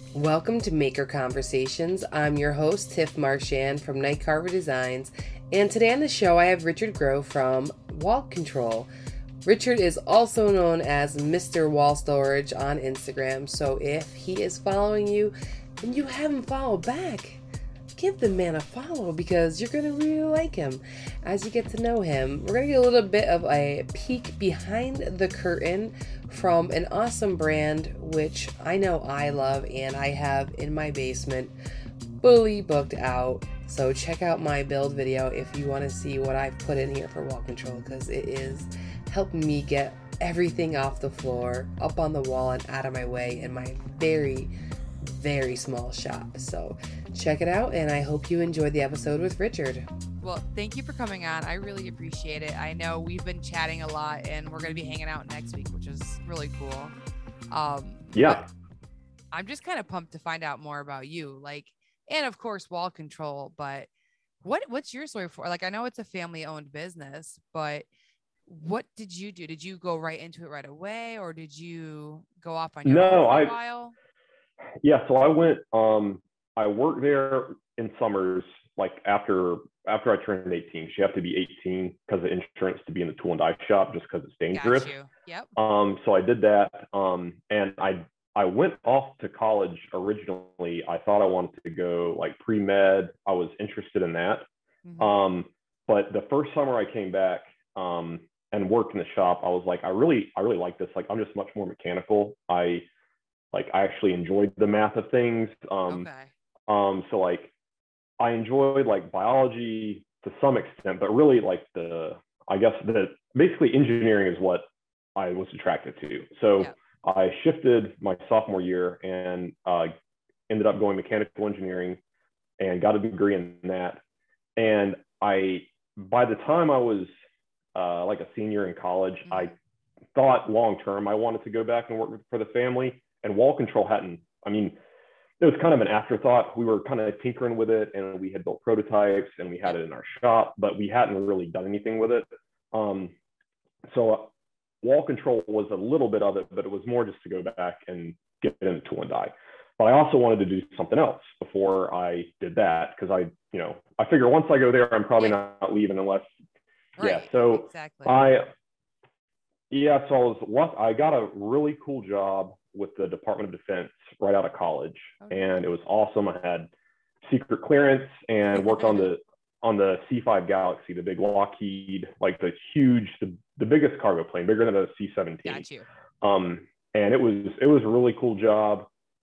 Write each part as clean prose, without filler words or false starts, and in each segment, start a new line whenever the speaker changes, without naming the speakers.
Welcome to Maker Conversations. I'm your host, Tiff Marchand from Night Carver Designs, and today on the show I have Richard Groh from Wall Control. Richard is also known as Mr. Wall Storage on Instagram, so if he is following you and you haven't followed back, give the man a follow because you're going to really like him as you get to know him. We're going to get a little bit of a peek behind the curtain from an awesome brand which I know I love and I have in my basement fully booked out. So check out my build video if you want to see what I've put in here for Wall Control, because it is helping me get everything off the floor, up on the wall, and out of my way in my very, very small shop. So check it out, and I hope you enjoyed the episode with Richard.
Well, thank you for coming on. I really appreciate it. I know we've been chatting a lot, and we're going to be hanging out next week, which is really cool.
Yeah.
I'm just kind of pumped to find out more about you, and of course, Wall Control. But what's your story for? I know it's a family-owned business, but what did you do? Did you go right into it right away, or did you go off on your own for a while?
Yeah, so I went. I worked there in summers, after I turned 18. You have to be 18 because of insurance to be in the tool and die shop, just because it's dangerous.
Got you. Yep.
So I did that. And I went off to college originally. I thought I wanted to go pre-med. I was interested in that. Mm-hmm. But the first summer I came back and worked in the shop, I was like, I really like this. I'm just much more mechanical. I actually enjoyed the math of things.
Okay.
So I enjoyed biology to some extent, but really basically engineering is what I was attracted to. So yeah. I shifted my sophomore year and ended up going mechanical engineering and got a degree in that. And by the time I was a senior in college, mm-hmm. I thought long-term, I wanted to go back and work for the family, and Wall Control it was kind of an afterthought. We were kind of tinkering with it, and we had built prototypes and we had it in our shop, but we hadn't really done anything with it. So Wall Control was a little bit of it, but it was more just to go back and get into tool and die. But I also wanted to do something else before I did that, because I figure once I go there, I'm probably not leaving unless,
right.
Yeah. So
exactly.
I got a really cool job with the Department of Defense right out of college. Okay. And it was awesome. I had secret clearance and worked on the C-5 Galaxy, the big Lockheed, the biggest cargo plane, bigger than a C-17.
Got you.
And it was a really cool job.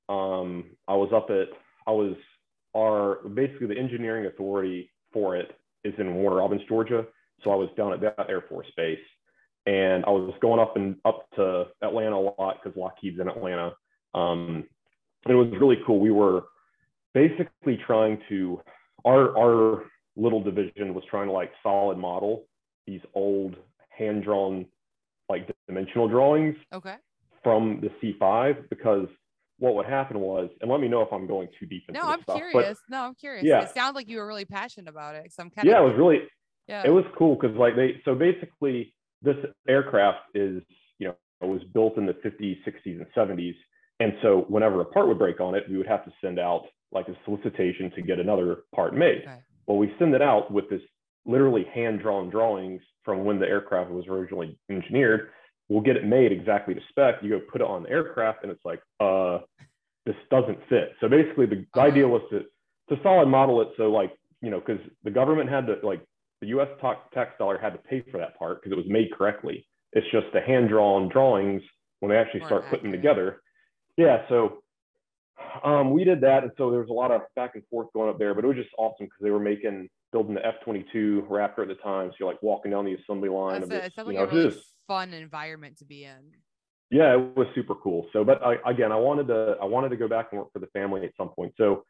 Basically the engineering authority for it is in Warner Robins, Georgia. So I was down at that Air Force Base. And I was going up to Atlanta a lot because Lockheed's in Atlanta. It was really cool. We were basically our little division was trying to solid model these old hand-drawn dimensional drawings.
Okay.
From the C5, because what would happen was, and let me know if I'm going too deep into this stuff.
I'm curious.
Yeah.
It sounds like you were really passionate about it. So I'm
it was really, it was cool because so basically, this aircraft it was built in the 50s, 60s, and 70s. And so whenever a part would break on it, we would have to send out a solicitation to get another part made. Okay. Well, we send it out with this literally hand-drawn drawings from when the aircraft was originally engineered. We'll get it made exactly to spec. You go put it on the aircraft and it's this doesn't fit. So basically the idea was to solid model it. So because the government had to the U.S. tax dollar had to pay for that part because it was made correctly. It's just the hand-drawn drawings when they actually start putting them together. Yeah, so we did that, and so there was a lot of back and forth going up there, but it was just awesome because they were building the F-22 Raptor at the time. So you're walking down the assembly line.
It sounds like a really fun environment to be in.
Yeah, it was super cool. So, but I wanted to go back and work for the family at some point. So,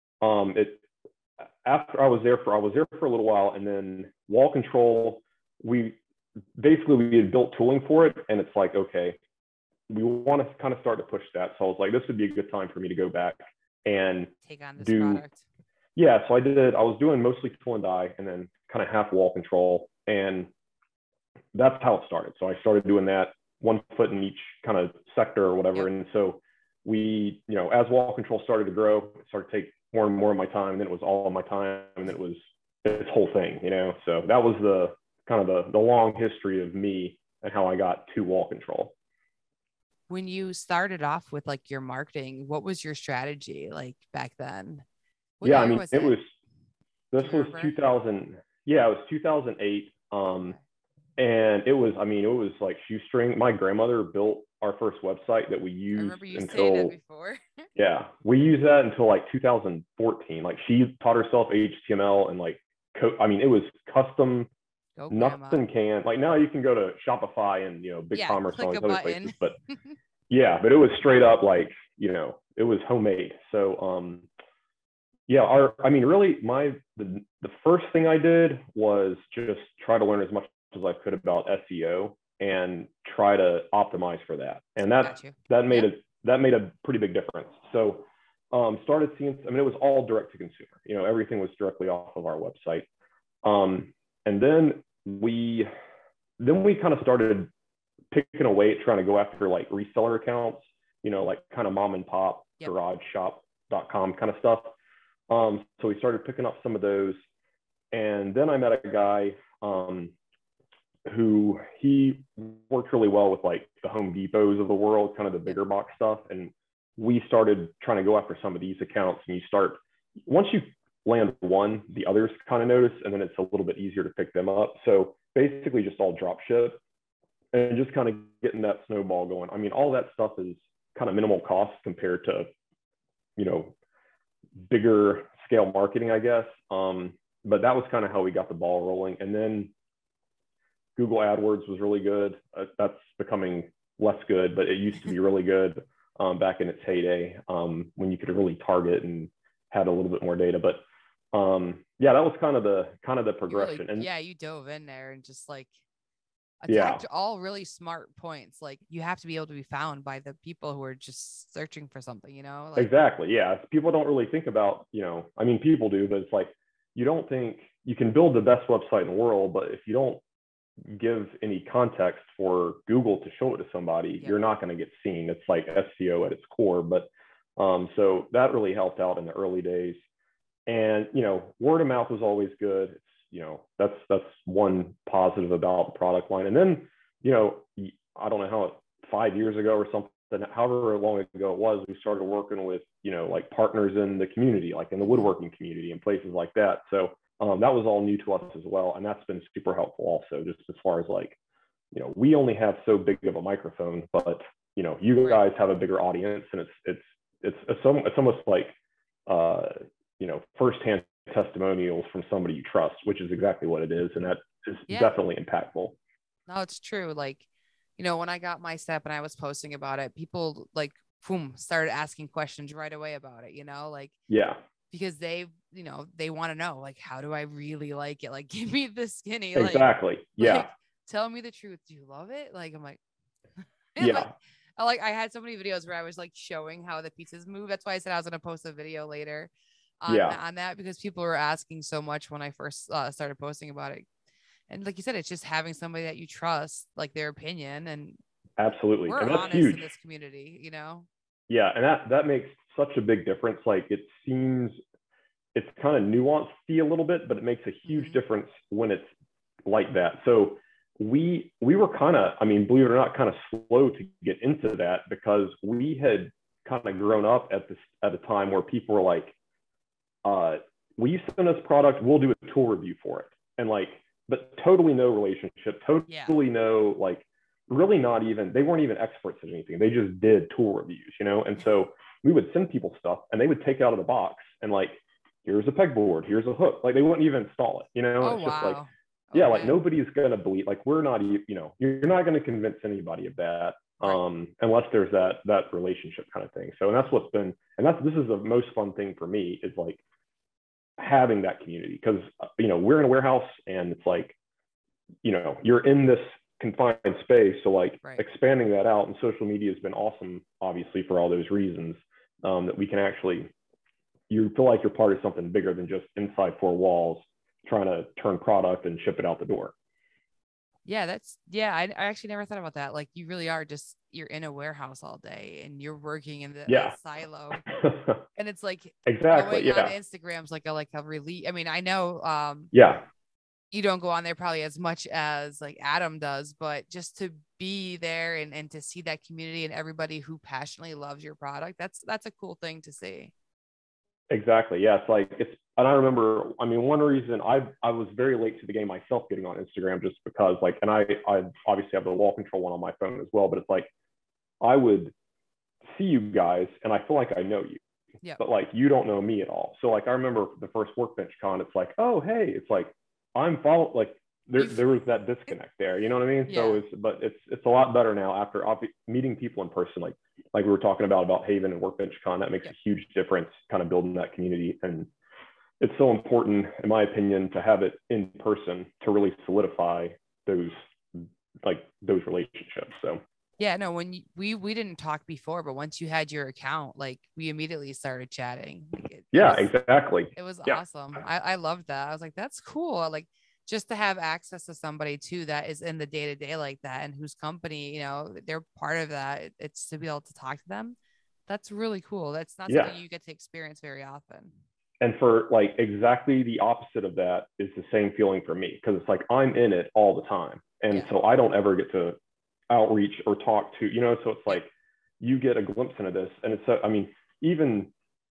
after I was there for a little while, and then Wall Control, we had built tooling for it, and it's okay, we want to kind of start to push that. So I was like, this would be a good time for me to go back and
take on this product.
Yeah, so I was doing mostly tool and die, and then kind of half Wall Control, and that's how it started. So I started doing that, one foot in each kind of sector or whatever. Yep. And so we, you know, as Wall Control started to grow, it started to take more and more of my time, and then it was all of my time, and then it was this whole thing, you know. So that was the kind of the long history of me and how I got to Wall Control.
When you started off with like your marketing, what was your strategy like back then?
What I mean, this was 2000. Yeah, it was 2008. And it was, I mean, it was like shoestring. My grandmother built our first website that we used. I
remember you saying that before.
Yeah, we used that until like 2014. Like she taught herself HTML and like, I mean, it was custom. Nothing can, like now you can go to Shopify and, you know, BigCommerce and all these other places, but yeah, but it was straight up like, you know, it was homemade. So yeah, I mean, really the first thing I did was just try to learn as much as I could about SEO and try to optimize for that. And that made a pretty big difference. So started seeing, I mean, it was all direct to consumer, you know, everything was directly off of our website. And then we kind of started picking away at trying to go after like reseller accounts, you know, like kind of mom and pop, garageshop.com kind of stuff. So we started picking up some of those. And then I met a guy who he worked really well with like the Home Depots of the world, kind of the bigger box stuff. And we started trying to go after some of these accounts. And once you land one, the others kind of notice, and then it's a little bit easier to pick them up. So basically just all drop ship and just kind of getting that snowball going. I mean, all that stuff is kind of minimal cost compared to, you know, bigger scale marketing, I guess. But that was kind of how we got the ball rolling. And then Google AdWords was really good. That's becoming less good, but it used to be really good back in its heyday, when you could really target and had a little bit more data. But yeah, that was kind of the progression.
You dove in there and just like attacked all really smart points. Like you have to be able to be found by the people who are just searching for something, you know? Like,
exactly. Yeah. People don't really think about, you know, I mean, people do, but it's like, you don't think you can build the best website in the world, but if you don't give any context for Google to show it to somebody, you're not going to get seen. It's like SEO at its core. But so that really helped out in the early days. And, you know, word of mouth was always good. It's, you know, that's one positive about the product line. And then, you know, I don't know 5 years ago or something, however long ago it was, we started working with, you know, like partners in the community, like in the woodworking community and places like that. So that was all new to us as well. And that's been super helpful also, just as far as like, you know, we only have so big of a microphone, but, you know, you guys have a bigger audience, and it's almost like, you know, firsthand testimonials from somebody you trust, which is exactly what it is. And that is definitely impactful.
No, it's true. Like, you know, when I got my step and I was posting about it, people like, boom, started asking questions right away about it, you know, like, because they, you know, they want to know, like, how do I really like it? Like, give me the skinny.
Exactly.
Like, tell me the truth. Do you love it? Like, I'm like, I had so many videos where I was like showing how the pieces move. That's why I said I was going to post a video later on that, because people were asking so much when I first started posting about it. And like you said, it's just having somebody that you trust, like their opinion. And
absolutely,
we're
and that's
honest
huge
in this community, you know?
Yeah. And that makes such a big difference. Like it seems it's kind of nuanced a little bit, but it makes a huge difference when it's like that. So we were kind of, I mean, believe it or not, kind of slow to get into that, because we had kind of grown up at a time where people were like, will you send us product? We'll do a tool review for it. And like, but totally no relationship, totally no, like really not even, they weren't even experts at anything. They just did tool reviews, you know? And so we would send people stuff and they would take out of the box and like, here's a pegboard, here's a hook. Like they wouldn't even install it, you know? Just like, like nobody's going to believe, like we're not, you know, you're not going to convince anybody of that. Unless there's that relationship kind of thing. So, and that's what's been, and this is the most fun thing for me, is like having that community, because, you know, we're in a warehouse and it's like, you know, you're in this confined space. So like expanding that out, and social media has been awesome, obviously, for all those reasons, that we can actually, you feel like you're part of something bigger than just inside four walls trying to turn product and ship it out the door.
I actually never thought about that. Like you really are just, you're in a warehouse all day and you're working in the silo. And it's like
exactly.
going on Instagram's like a relief. I mean, I know you don't go on there probably as much as like Adam does, but just to be there and to see that community and everybody who passionately loves your product, that's a cool thing to see.
Exactly. Yeah. And I remember, I mean, one reason I was very late to the game myself getting on Instagram, just because like, and I obviously have the Wall Control one on my phone as well, but it's like, I would see you guys and I feel like I know you, but like, you don't know me at all. So like, I remember the first Workbench Con, it's like, oh, hey, it's like, like there was that disconnect there, you know what I mean? So it's a lot better now after meeting people in person, like we were talking about Haven and Workbench Con. That makes a huge difference, kind of building that community. And it's so important, in my opinion, to have it in person to really solidify those relationships. So
when we didn't talk before, but once you had your account, like we immediately started chatting.
Exactly.
It was awesome. I loved that. I was like, that's cool. Like just to have access to somebody too that is in the day-to-day like that and whose company, they're part of that. It's to be able to talk to them. That's really cool. That's not something you get to experience very often.
And for like exactly the opposite of that is the same feeling for me, because it's like I'm in it all the time. And so I don't ever get to outreach or talk to, so it's like you get a glimpse into this. And it's, I mean, even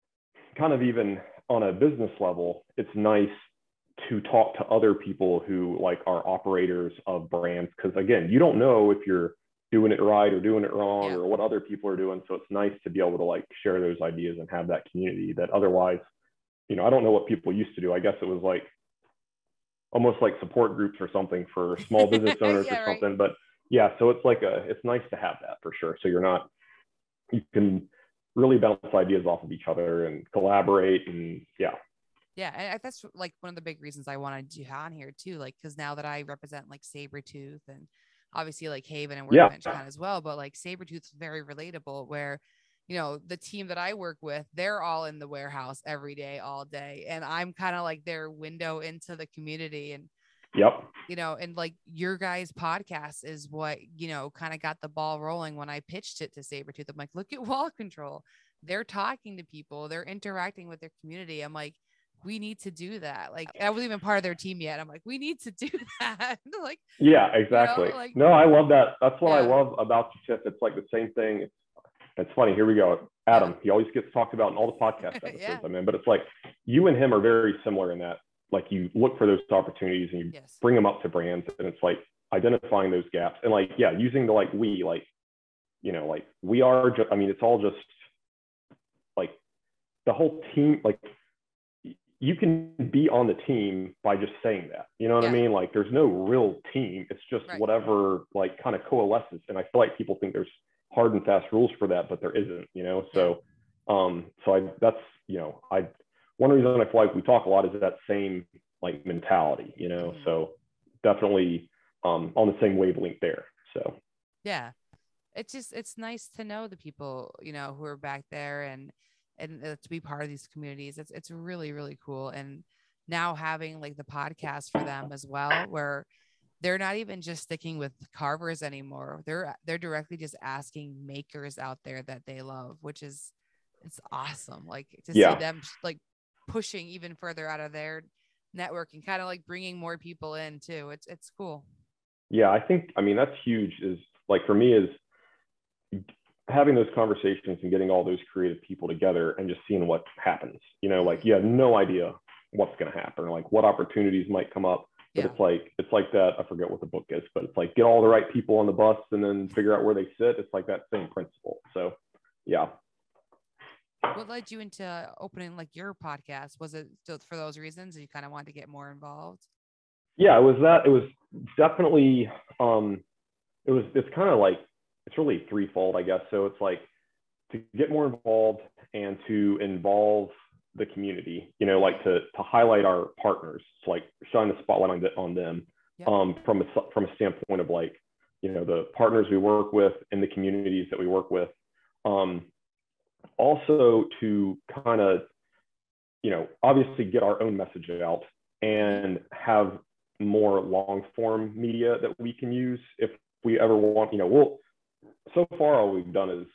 on a business level, it's nice to talk to other people who like are operators of brands. Because again, you don't know if you're doing it right or doing it wrong or what other people are doing. So it's nice to be able to like share those ideas and have that community that otherwise, I don't know what people used to do. I guess it was like almost like support groups or something for small business owners or something. But so it's like it's nice to have that for sure. So you can really bounce ideas off of each other and collaborate and
and that's like one of the big reasons I wanted you on here too. Like, cause now that I represent like Sabretooth and obviously like Haven and Workbench Con as well, but like Sabretooth is very relatable where, the team that I work with, they're all in the warehouse every day, all day. And I'm kind of like their window into the community. And, and like your guys' podcast is what, kind of got the ball rolling when I pitched it to Sabretooth. I'm like, look at Wall Control. They're talking to people. They're interacting with their community. I'm like, we need to do that. Like I wasn't even part of their team yet. I'm like, we need to do that. Like,
exactly. No, I love that. That's what I love about you, Tiff. It's like the same thing. It's funny. Here we go. Adam, he always gets talked about in all the podcast episodes. I mean, but it's like you and him are very similar in that, like you look for those opportunities and you bring them up to brands, and it's like identifying those gaps and like, using the, like, we are just, I mean, it's all just like the whole team, like you can be on the team by just saying that, you know what I mean? Like there's no real team. It's just whatever like kind of coalesces. And I feel like people think there's hard and fast rules for that, but there isn't, so that's one reason I feel like we talk a lot is that same like mentality, so definitely on the same wavelength there. So
it's nice to know the people who are back there and to be part of these communities. It's really, really cool. And now having like the podcast for them as well, where they're not even just sticking with carvers anymore. They're directly just asking makers out there that they love, which is, it's awesome. Like to see them like pushing even further out of their network and kind of like bringing more people in too. It's cool.
Yeah. I think, I mean, that's huge, is like, for me, is having those conversations and getting all those creative people together and just seeing what happens, like you have no idea what's going to happen, or like what opportunities might come up. But it's like that. I forget what the book is, but it's like get all the right people on the bus and then figure out where they sit. It's like that same principle. So,
What led you into opening like your podcast? Was it still for those reasons you kind of wanted to get more involved?
Yeah, it was that. It was definitely. It's kind of like, it's really threefold, I guess. So it's like to get more involved and to involve the community, like to highlight our partners, to like shine the spotlight on them, from a standpoint of like, the partners we work with and the communities that we work with. Also to kind of, obviously get our own message out and have more long form media that we can use if we ever want, so far all we've done is,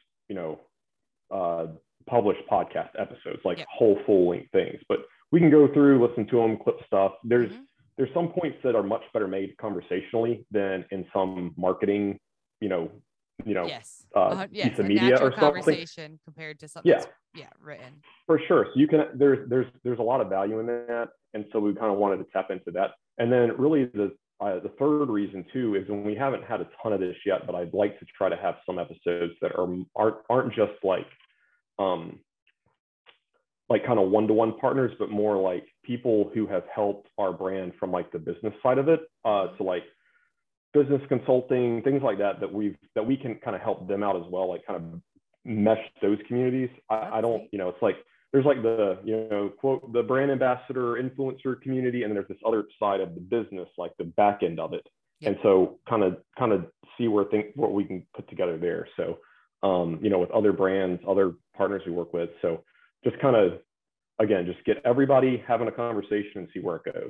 publish podcast episodes, like whole full length things, but we can go through, listen to them, clip stuff. There's some points that are much better made conversationally than in some marketing,
yes,
piece of media or
conversation compared to something written.
For sure. So you can, there's a lot of value in that. And so we kind of wanted to tap into that. And then really the third reason too, is when we haven't had a ton of this yet, but I'd like to try to have some episodes that aren't just like kind of one-to-one partners, but more like people who have helped our brand from like the business side of it. So like business consulting, things like that we can kind of help them out as well, like kind of mesh those communities. I don't, it's like there's like the, quote, the brand ambassador influencer community, and then there's this other side of the business, like the back end of it. Yep. And so kind of see what we can put together there. So, with other brands, other partners we work with. So just kind of, again, just get everybody having a conversation and see where it goes.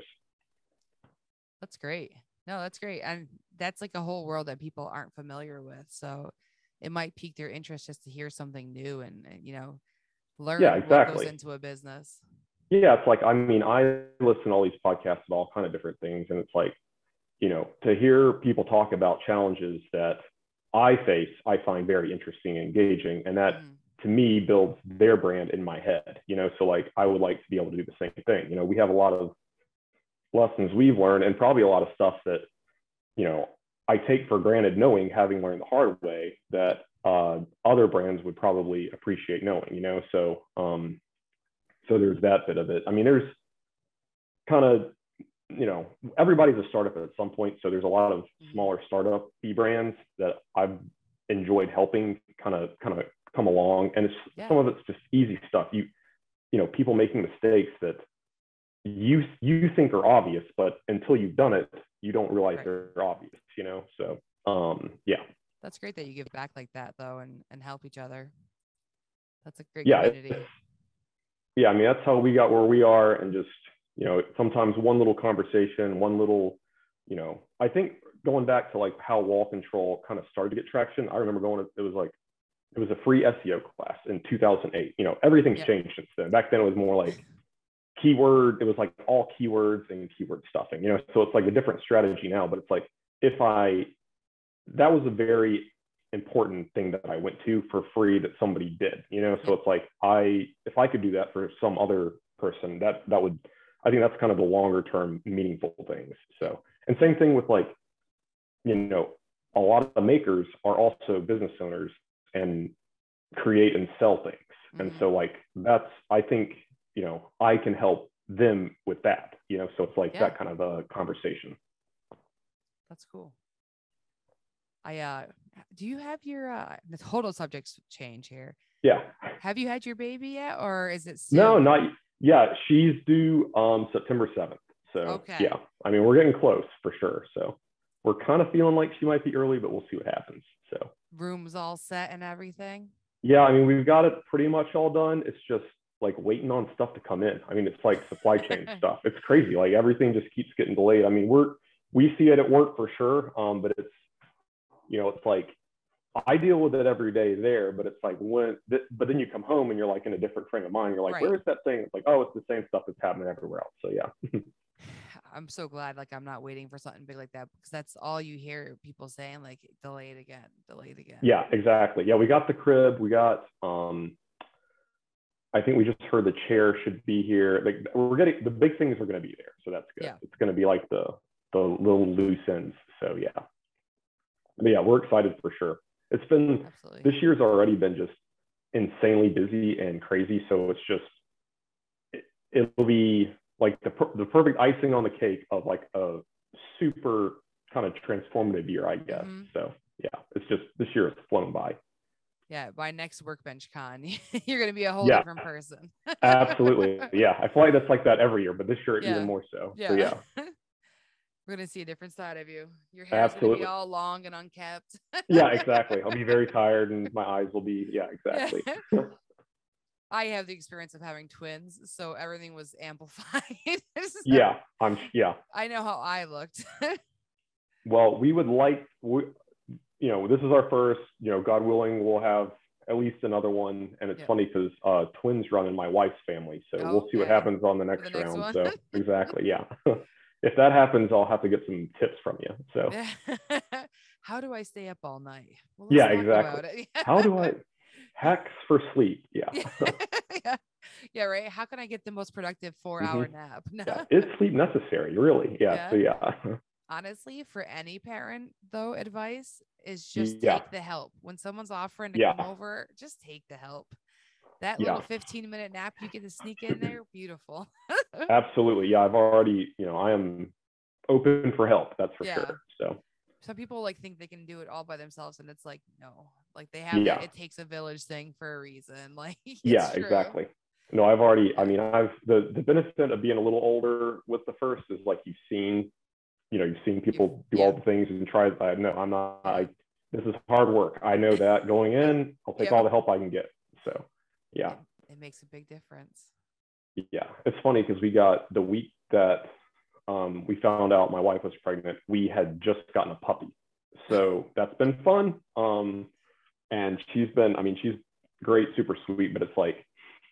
That's great. No, that's great. And that's like a whole world that people aren't familiar with. So it might pique their interest just to hear something new and learn what goes into a business.
Yeah. It's like, I listen to all these podcasts of all kind of different things. And it's like, to hear people talk about challenges that I face, I find very interesting and engaging. And that to me builds their brand in my head, so like, I would like to be able to do the same thing. We have a lot of lessons we've learned and probably a lot of stuff that, I take for granted having learned the hard way that other brands would probably appreciate knowing, so there's that bit of it. There's kind of, everybody's a startup at some point. So there's a lot of smaller startup brands that I've enjoyed helping kind of come along. And some of it's just easy stuff. People making mistakes that you think are obvious, but until you've done it, you don't realize they're obvious, so
that's great that you give back like that though, and help each other. That's a great community.
That's how we got where we are. And just, sometimes one little conversation, one little, I think going back to like how Wall Control kind of started to get traction, I remember it was a free SEO class in 2008. Everything's changed since then. Back then it was more like it was like all keywords and keyword stuffing, so it's like a different strategy now, but it's like, that was a very important thing that I went to for free that somebody did, so it's like, if I could do that for some other person, that would, I think that's kind of the longer term meaningful things. So, and same thing with like, a lot of the makers are also business owners and create and sell things. And so like, I think, I can help them with that, so it's like that kind of a conversation.
That's cool. Do you have your, the total subjects change here.
Yeah.
Have you had your baby yet, or is it soon?
No, not, she's due, September 7th. So we're getting close for sure. So we're kind of feeling like she might be early, but we'll see what happens. So
rooms all set and everything.
Yeah. We've got it pretty much all done. It's just like waiting on stuff to come in. It's like supply chain stuff. It's crazy. Like everything just keeps getting delayed. We see it at work for sure. But it's, it's like, I deal with it every day there, but it's like but then you come home and you're like in a different frame of mind. You're like, where's that thing? It's like, oh, it's the same stuff that's happening everywhere else. So yeah.
I'm so glad I'm not waiting for something big like that, because that's all you hear people saying, like delayed again.
Yeah, exactly. Yeah. We got the crib. We got, I think we just heard the chair should be here. Like we're getting, the big things are going to be there. So that's good. Yeah. It's going to be like the little loose ends. So yeah. But yeah, we're excited for sure. It's been, this year's already been just insanely busy and crazy. So it's just, it'll be like the perfect icing on the cake of like a super kind of transformative year, I guess. So yeah, it's just, this year has flown by.
Yeah, by next Workbench Con, you're going to be a whole different person.
Absolutely. Yeah, I feel like that's like that every year, but this year even more so.
Yeah.
So yeah.
We're going to see a different side of you. Your hair's going to be all long and unkept.
Yeah, exactly. I'll be very tired and my eyes will be, exactly.
I have the experience of having twins, so everything was amplified. So
Yeah,
I know how I looked.
Well, we would like, this is our first, God willing, we'll have at least another one. And it's funny because twins run in my wife's family. So we'll see what happens on the next round.
One.
So exactly. Yeah. If that happens, I'll have to get some tips from you. So
how do I stay up all night?
Well, yeah, exactly. How do I hacks for sleep? Yeah.
Yeah, right. How can I get the most productive 4-hour nap?
Yeah. Is sleep necessary? Really? Yeah. So yeah.
Honestly, for any parent though, advice is just take the help. When someone's offering to come over, just take the help. That little 15-minute nap you get to sneak in there, beautiful.
Absolutely. Yeah, I've already, I am open for help. That's for sure. So
some people like think they can do it all by themselves, and it's like, no, like they have it takes a village thing for a reason. Like
exactly. No, I've already, I've the benefit of being a little older with the first is like you've seen people do all the things and try. No, I'm not. This is hard work. I know that going in, I'll take all the help I can get. So, yeah.
It makes a big difference.
Yeah. It's funny because we got the week that we found out my wife was pregnant, we had just gotten a puppy. So that's been fun. And she's great, super sweet, but it's like,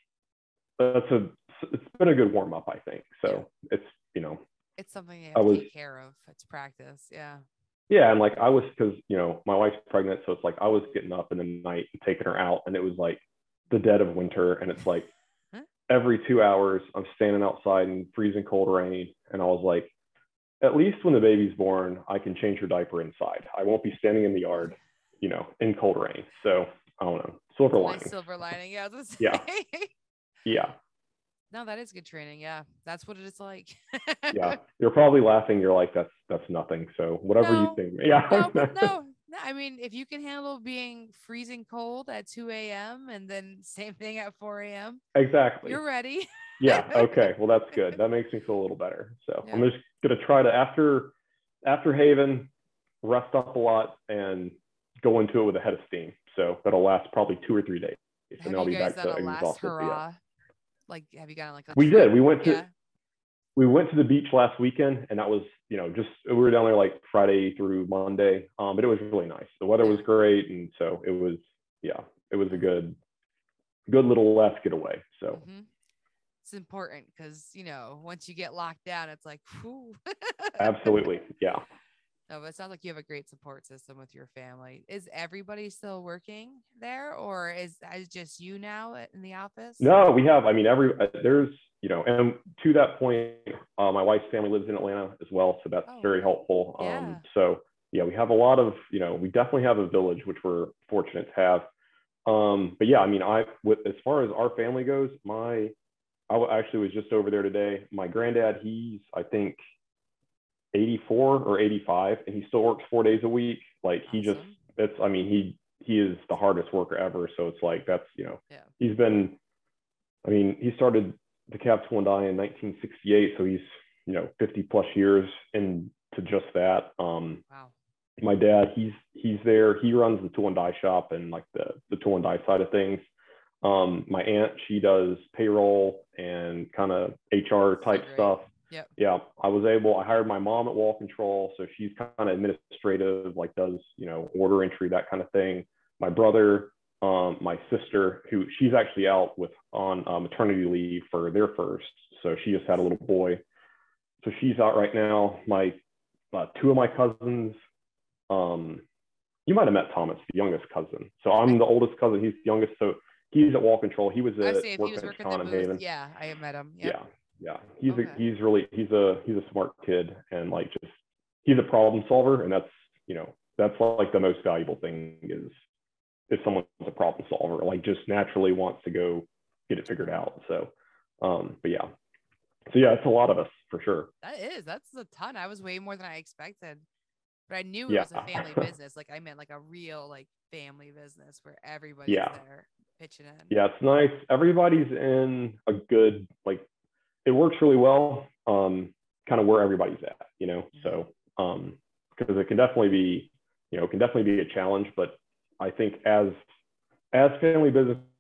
it's been a good warm up, I think. So it's,
it's something you have to take care of. It's practice. Yeah.
Yeah. And like because, my wife's pregnant. So it's like I was getting up in the night and taking her out. And it was like the dead of winter. And it's like every 2 hours, I'm standing outside in freezing cold rain. And I was like, at least when the baby's born, I can change her diaper inside. I won't be standing in the yard, in cold rain. So I don't know. Silver lining.
Silver lining. Yeah.
Yeah.
No, that is good training. Yeah, that's what it is like.
Yeah, you're probably laughing. You're like, that's nothing. So whatever you think. Yeah.
No. I mean, if you can handle being freezing cold at 2 a.m. and then same thing at 4 a.m.
Exactly.
You're ready.
Yeah. Okay. Well, that's good. That makes me feel a little better. So I'm just gonna try to after Haven, rest up a lot and go into it with a head of steam. So that'll last probably 2 or 3 days, and then I'll be back to exhausted.
Like, have you gotten like
we did. We went to the beach last weekend, and that was, just we were down there like Friday through Monday. But it was really nice. The weather was great, and so it was a good little last getaway. So
it's important because once you get locked down, it's like, whew.
Absolutely, yeah.
No, but it sounds like you have a great support system with your family. Is everybody still working there, or is just you now in the office?
No, we have. There's, and to that point, my wife's family lives in Atlanta as well, so that's very helpful. So yeah, we have a lot of, we definitely have a village, which we're fortunate to have. But yeah, as far as our family goes, I actually was just over there today. My granddad, he's, I think, 84 or 85, and he still works 4 days a week. Like he is the hardest worker ever. So it's like, that's, he's been, he started the Cab Tool and Die in 1968. So he's, 50 plus years into just that.
Wow.
My dad, he's there. He runs the tool and die shop and like the tool and die side of things. My aunt, she does payroll and kind of HR type stuff.
Yep.
Yeah, I hired my mom at Wall Control, so she's kind of administrative, like does, order entry, that kind of thing. My brother, my sister, who she's actually out on maternity leave for their first, so she just had a little boy, so she's out right now. My two of my cousins, you might have met Thomas, the youngest cousin. So I'm the oldest cousin, he's the youngest, so he's at Wall Control. He was at
working at Haven. Yeah, I met him. Yep.
Yeah, he's a smart kid, and like he's a problem solver, and that's like the most valuable thing is if someone's a problem solver, like just naturally wants to go get it figured out. So but yeah, it's a lot of us for sure.
That's a ton. I was way more than I expected, but I knew it was a family business. Like I meant like a real like family business where everybody's there pitching in.
Yeah, it's nice. Everybody's in a good, like, it works really well, kind of where everybody's at, so because it can definitely be a challenge, but I think as family businesses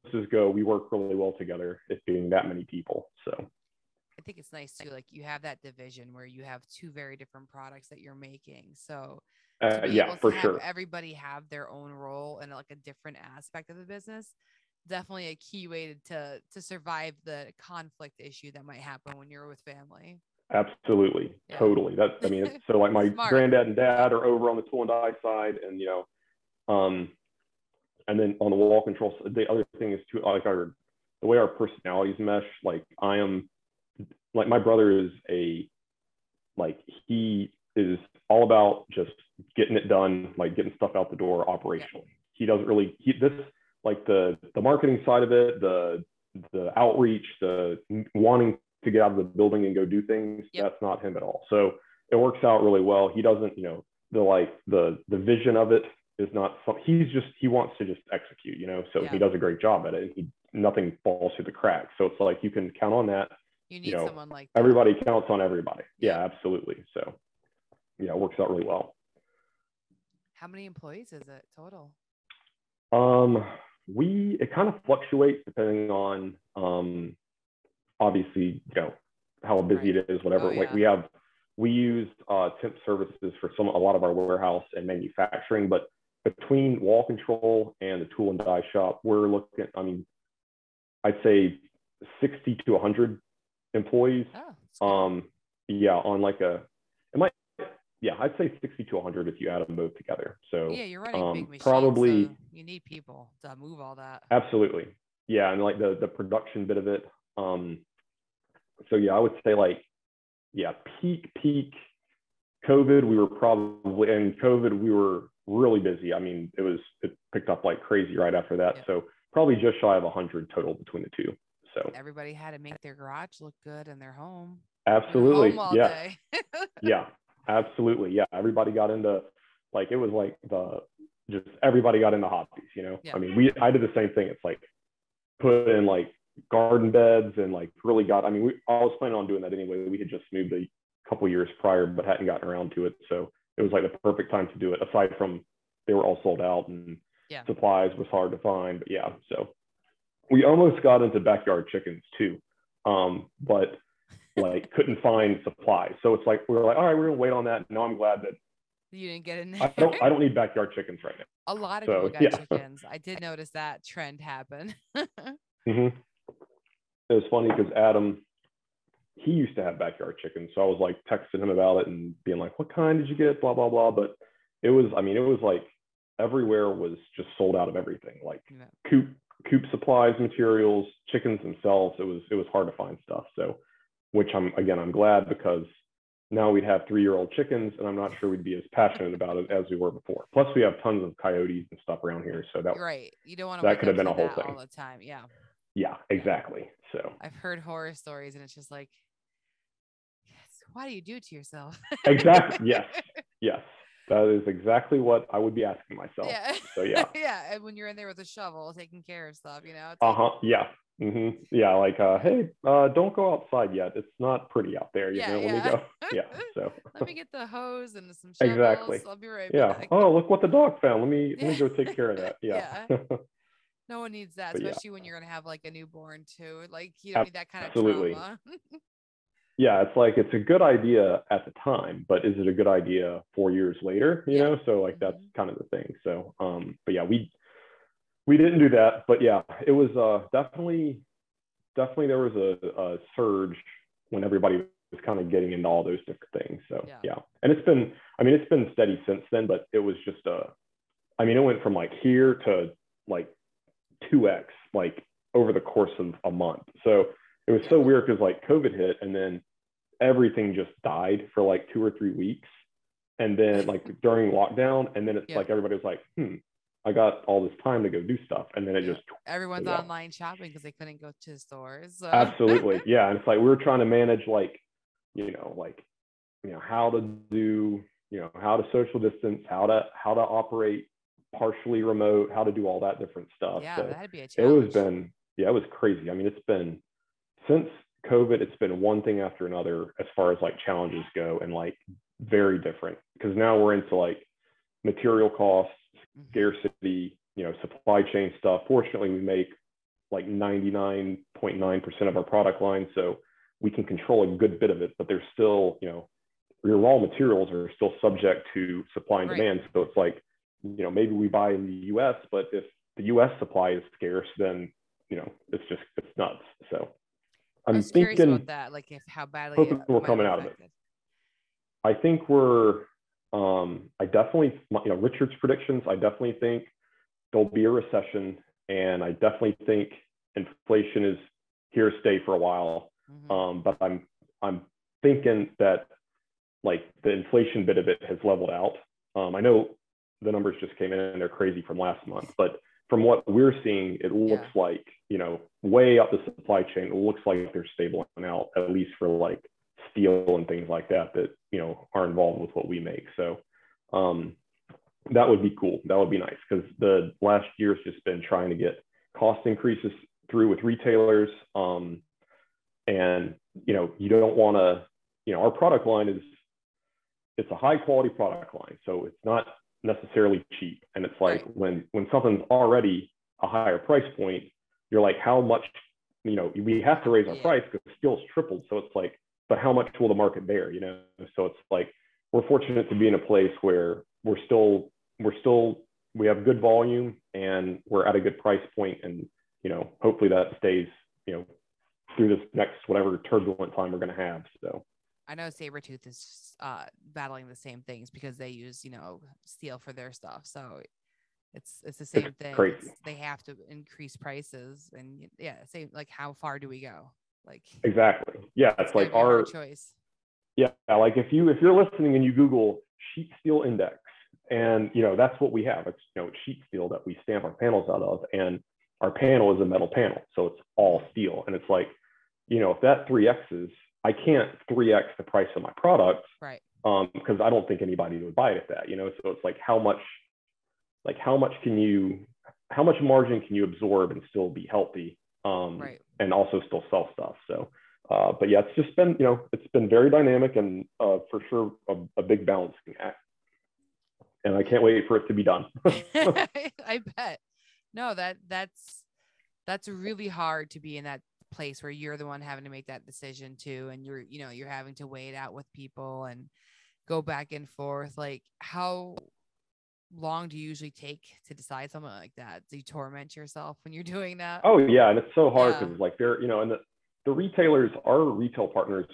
businesses go, we work really well together, it being that many people. So
I think it's nice too. Like you have that division where you have two very different products that you're making. So to be able to have everybody have their own role and like a different aspect of the business, definitely a key way to survive the conflict issue that might happen when you're with family.
Absolutely. Yeah. Totally. That's, I mean, so like my granddad and dad are over on the tool and die side, and, you know, and then on the wall control, the other thing is too, like the way our personalities mesh, like like my brother is he is all about just getting it done, like getting stuff out the door operationally. He doesn't really, like the marketing side of it, the outreach, the wanting to get out of the building and go do things, that's not him at all. So it works out really well. He doesn't, you know, the vision of it is not, he wants to just execute, you know, so he does a great job at it, and nothing falls through the cracks. So it's like, you can count on that.
You need someone like that.
Everybody counts on everybody. Yeah, absolutely. So yeah, it works out really well.
How many employees is it total?
It kind of fluctuates depending on, obviously, you know, how busy it is, whatever. Like we use temp services for a lot of our warehouse and manufacturing, but between wall control and the tool and die shop, we're looking at, I mean, I'd say 60 to 100 employees. On like I'd say 60 to 100 if you add them both together. So
yeah, you're running big machines,
probably,
so you need people to move all that.
Absolutely. Yeah. And like the production bit of it. So yeah, I would say like, peak COVID, we were really busy. I mean, it picked up like crazy right after that. So probably just shy of 100 total between the two. So
everybody had to make their garage look good in their home.
Absolutely.
Home all day.
Yeah, absolutely. Yeah. Everybody got into, like, it was like everybody got into hobbies, you know? I mean, I did the same thing. It's like put in like garden beds and like really I was planning on doing that anyway. We had just moved a couple years prior, but hadn't gotten around to it. So it was like the perfect time to do it, aside from they were all sold out and supplies was hard to find. But yeah, so we almost got into backyard chickens too, but like couldn't find supplies. So it's like, we were like, all right, we're gonna wait on that. No, I'm glad that
you didn't get in there.
I don't need backyard chickens right now.
A lot of people got chickens. I did notice that trend happen.
It was funny because Adam, he used to have backyard chickens. So I was like texting him about it and being like, what kind did you get? Blah, blah, blah. But it was like everywhere was just sold out of everything, like coop supplies, materials, chickens themselves. It was hard to find stuff. So, which I'm glad, because now we'd have 3-year-old chickens, and I'm not sure we'd be as passionate about it as we were before. Plus we have tons of coyotes and stuff around here. So you don't want to, that could have been a whole thing all the time. Yeah, exactly. So
I've heard horror stories, and it's just like, why do you do it to yourself?
Exactly. Yes. That is exactly what I would be asking myself.
Yeah.
So yeah.
Yeah. And when you're in there with a shovel, taking care of stuff, you know?
Yeah. Mm-hmm. Yeah. Like, hey, don't go outside yet. It's not pretty out there. You know, let me go. Yeah. So
let me get the hose and some shovels.
Exactly.
I'll be right
back. Oh, look what the dog found. Let me go take care of that. Yeah.
No one needs that, especially when you're going to have like a newborn too. Like, you don't need that kind of trauma.
Yeah, it's like, it's a good idea at the time, but is it a good idea 4 years later? You know, so like that's kind of the thing. So, but yeah, we didn't do that, but yeah, it was definitely there was a surge when everybody was kind of getting into all those different things. So yeah, and it's been steady since then, but it was just it went from like here to like 2x like over the course of a month. So it was so weird because like COVID hit, and then everything just died for like 2 or 3 weeks. And then like during lockdown, and then it's like everybody was like, I got all this time to go do stuff. And then it just
everyone's online shopping because they couldn't go to stores. So.
Absolutely. Yeah. And it's like we were trying to manage like, how to do, how to social distance, how to operate partially remote, how to do all that different stuff.
Yeah,
so
that'd be a challenge.
It was crazy. I mean, it's been, since COVID, it's been one thing after another as far as like challenges go, and like very different, because now we're into like material costs, scarcity, supply chain stuff. Fortunately, we make like 99.9% of our product line. So we can control a good bit of it, but there's still, your raw materials are still subject to supply and demand. So it's like, maybe we buy in the US, but if the US supply is scarce, then, it's nuts. So
I'm curious about that, like how badly
we're coming out of it. I think we're, I definitely, Richard's predictions, I definitely think there'll be a recession, and I definitely think inflation is here to stay for a while. But I'm thinking that like the inflation bit of it has leveled out. I know the numbers just came in and they're crazy from last month, but from what we're seeing, it looks like, way up the supply chain, it looks like they're stabilizing out, at least for like steel and things like that, are involved with what we make. So that would be cool. That would be nice, because the last year's just been trying to get cost increases through with retailers. And, you don't want to, our product line it's a high quality product line. So it's not necessarily cheap. And it's like when something's already a higher price point, you're like, how much, we have to raise our price because steel's tripled. So it's like, but how much will the market bear, So it's like, we're fortunate to be in a place where we have good volume and we're at a good price point. And, hopefully that stays, through this next, whatever turbulent time we're going to have. So
I know Sabretooth is battling the same things because they use, steel for their stuff. So it's the same thing.
Crazy.
They have to increase prices, and say like, how far do we go? Like
exactly. Yeah, it's like our
choice.
Yeah, like if you're listening and you Google sheet steel index, and that's what we have. It's sheet steel that we stamp our panels out of, and our panel is a metal panel, so it's all steel. And it's like, if that 3X's, I can't 3X the price of my product,
right?
Because I don't think anybody would buy it at that, So it's like how much margin can you absorb and still be healthy, and also still sell stuff. So, but yeah, it's just been, it's been very dynamic and for sure a big balancing act. And I can't wait for it to be done.
I bet. No, that's really hard to be in that place where you're the one having to make that decision too, and you're having to weigh it out with people and go back and forth. Like, how long do you usually take to decide something like that? Do you torment yourself when you're doing that?
Oh yeah, and it's so hard because like they're and the retailers, our retail partners,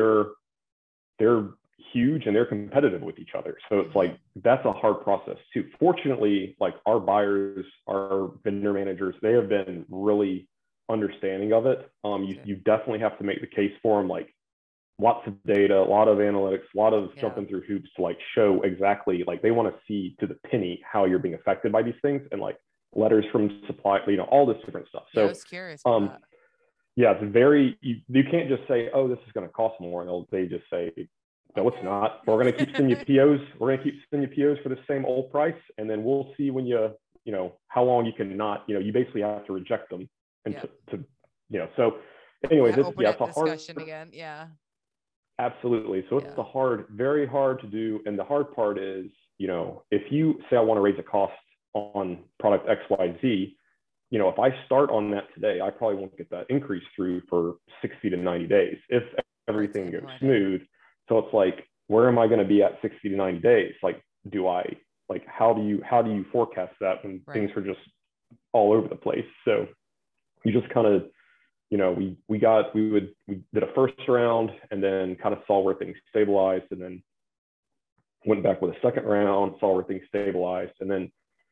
they're huge and they're competitive with each other. So it's like that's a hard process too. Fortunately, like our buyers, our vendor managers, they have been really understanding of it. You definitely have to make the case for them, like lots of data, a lot of analytics, a lot of jumping through hoops to like show exactly, like they want to see to the penny how you're being affected by these things, and like letters from supply, all this different stuff. So
I was curious about that.
Yeah, it's very, you can't just say, oh, this is going to cost more. And they just say, no, it's not. We're going to keep sending you POs. We're going to keep sending you POs for the same old price. And then we'll see when how long you can not, you basically have to reject them. And so anyways, it's a hard
discussion again. Yeah.
Absolutely. So it's very hard to do. And the hard part is, if you say, I want to raise a cost on product X, Y, Z, if I start on that today, I probably won't get that increase through for 60 to 90 days if everything goes smooth. So it's like, where am I going to be at 60 to 90 days? Like, how do you forecast that when things are just all over the place? So you just kind of, we did a first round and then kind of saw where things stabilized, and then went back with a second round, saw where things stabilized. And then,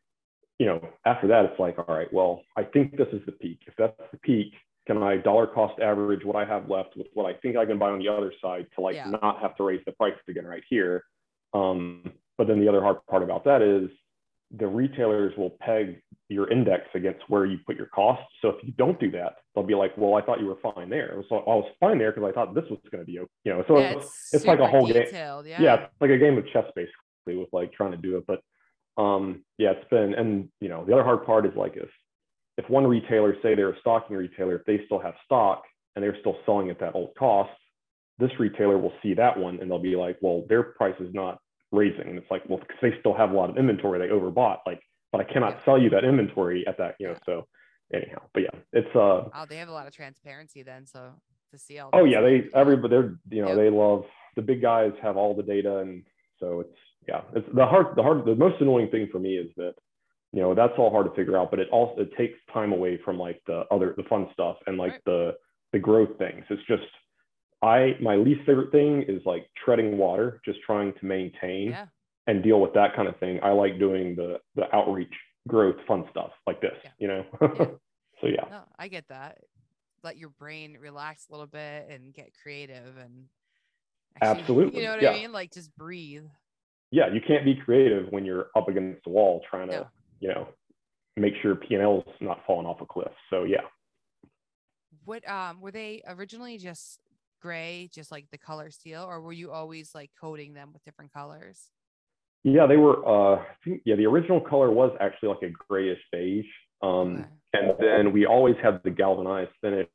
after that, it's like, all right, well, I think this is the peak. If that's the peak, can I dollar cost average what I have left with what I think I can buy on the other side to not have to raise the price again right here? But then the other hard part about that is the retailers will peg your index against where you put your costs. So if you don't do that, they'll be like, well, I thought you were fine there. So I was fine there because I thought this was going to be, so it's like a whole game. Yeah. It's like a game of chess basically with like trying to do it. But it's been, and the other hard part is like if one retailer, say they're a stocking retailer, if they still have stock and they're still selling at that old cost, this retailer will see that one and they'll be like, well, their price is not raising. And it's like, well, because they still have a lot of inventory, they overbought, like, but I cannot sell you that inventory at that, so anyhow, but yeah, it's
Oh, they have a lot of transparency then, so to see all.
Oh yeah, everybody, they're
Yep.
they love, the big guys have all the data, and so it's the most annoying thing for me is that, that's all hard to figure out, but it takes time away from like the fun stuff and like
Right.
the growth things. It's just my least favorite thing is like treading water, just trying to maintain and deal with that kind of thing. I like doing the outreach growth fun stuff like this, So yeah.
No, I get that. Let your brain relax a little bit and get creative and actually,
Absolutely.
you know what I mean? Like just breathe.
Yeah, you can't be creative when you're up against the wall trying to, make sure P&L's not falling off a cliff. So yeah.
What were they originally just gray, just like the color steel, or were you always like coating them with different colors?
Yeah, they were I think, the original color was actually like a grayish beige. And then we always had the galvanized finish.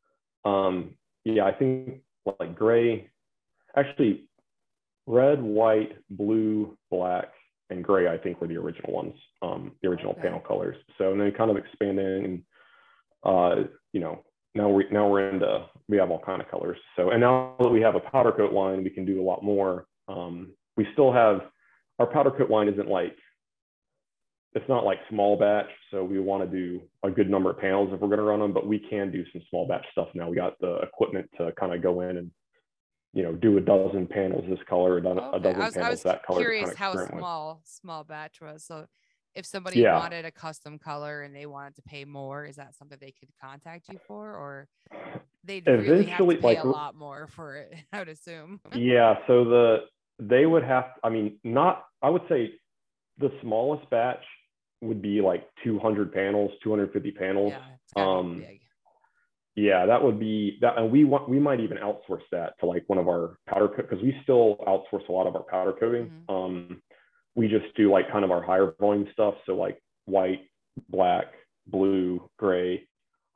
I think like gray, actually red, white, blue, black, and gray, I think were the original ones, the original panel colors. So, and then kind of expanding, and now we're into, we have all kind of colors. So, and now that we have a powder coat line, we can do a lot more. We still have, our powder coat line isn't like, it's not like small batch. So we want to do a good number of panels if we're going to run them, but we can do some small batch stuff now. We got the equipment to kind of go in and, do a dozen panels this color, a dozen panels that color.
I was curious how small batch was. So if somebody wanted a custom color and they wanted to pay more, is that something they could contact you for, or they'd really have to pay a lot more for it, I would assume?
Yeah. So they would have, I would say the smallest batch would be like 200 panels, 250 panels.
Yeah, it's gotta be big.
Yeah, that would be that. And we might even outsource that to like one of our powder coat, because we still outsource a lot of our powder coating. We just do like kind of our higher volume stuff. So like white, black, blue, gray,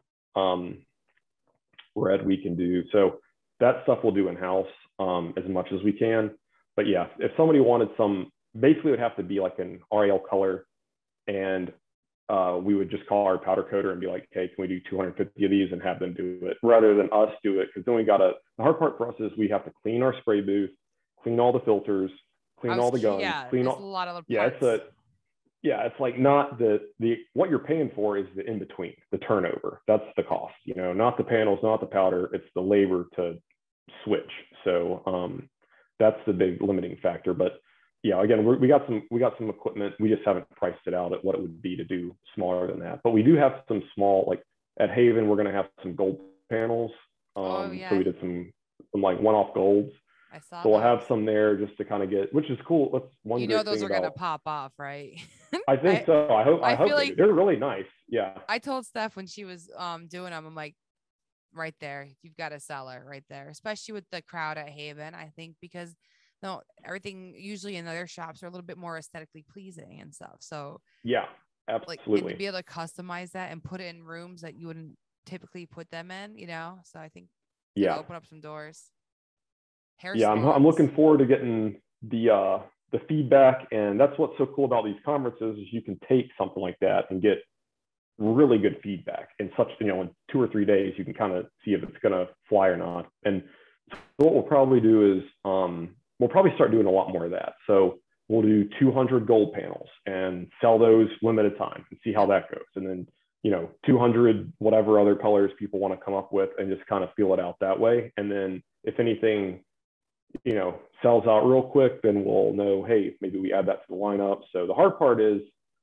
red we can do. So that stuff we'll do in-house as much as we can. But yeah, if somebody wanted basically it would have to be like an RAL color, and we would just call our powder coater and be like, hey, can we do 250 of these and have them do it rather than us do it? Because then the hard part for us is we have to clean our spray booth, clean all the filters, clean all the guns, clean all.
A lot of the
parts. It's like not the what you're paying for is the in between, the turnover. That's the cost, not the panels, not the powder. It's the labor to switch. So that's the big limiting factor. But yeah, again, we got some equipment. We just haven't priced it out at what it would be to do smaller than that. But we do have some small, like at Haven, we're going to have some gold panels. So we did some like one-off golds.
I saw.
So we'll have some there just to kind of get, which is cool. That's one.
Those are going to pop off, right?
I think so. I hope like they're really nice. Yeah.
I told Steph when she was doing them, I'm like, right there, you've got a seller right there, especially with the crowd at Haven. I think because everything usually in other shops are a little bit more aesthetically pleasing and stuff. So
yeah, absolutely.
Like, and to be able to customize that and put it in rooms that you wouldn't typically put them in, So I think open up some doors.
I'm looking forward to getting the feedback, and that's what's so cool about these conferences is you can take something like that and get really good feedback in such, in 2 or 3 days. You can kind of see if it's going to fly or not. And so what we'll probably do is we'll probably start doing a lot more of that. So we'll do 200 gold panels and sell those limited time and see how that goes. And then, 200 whatever other colors people want to come up with, and just kind of feel it out that way. And then if anything, sells out real quick, then we'll know, hey, maybe we add that to the lineup. So the hard part is,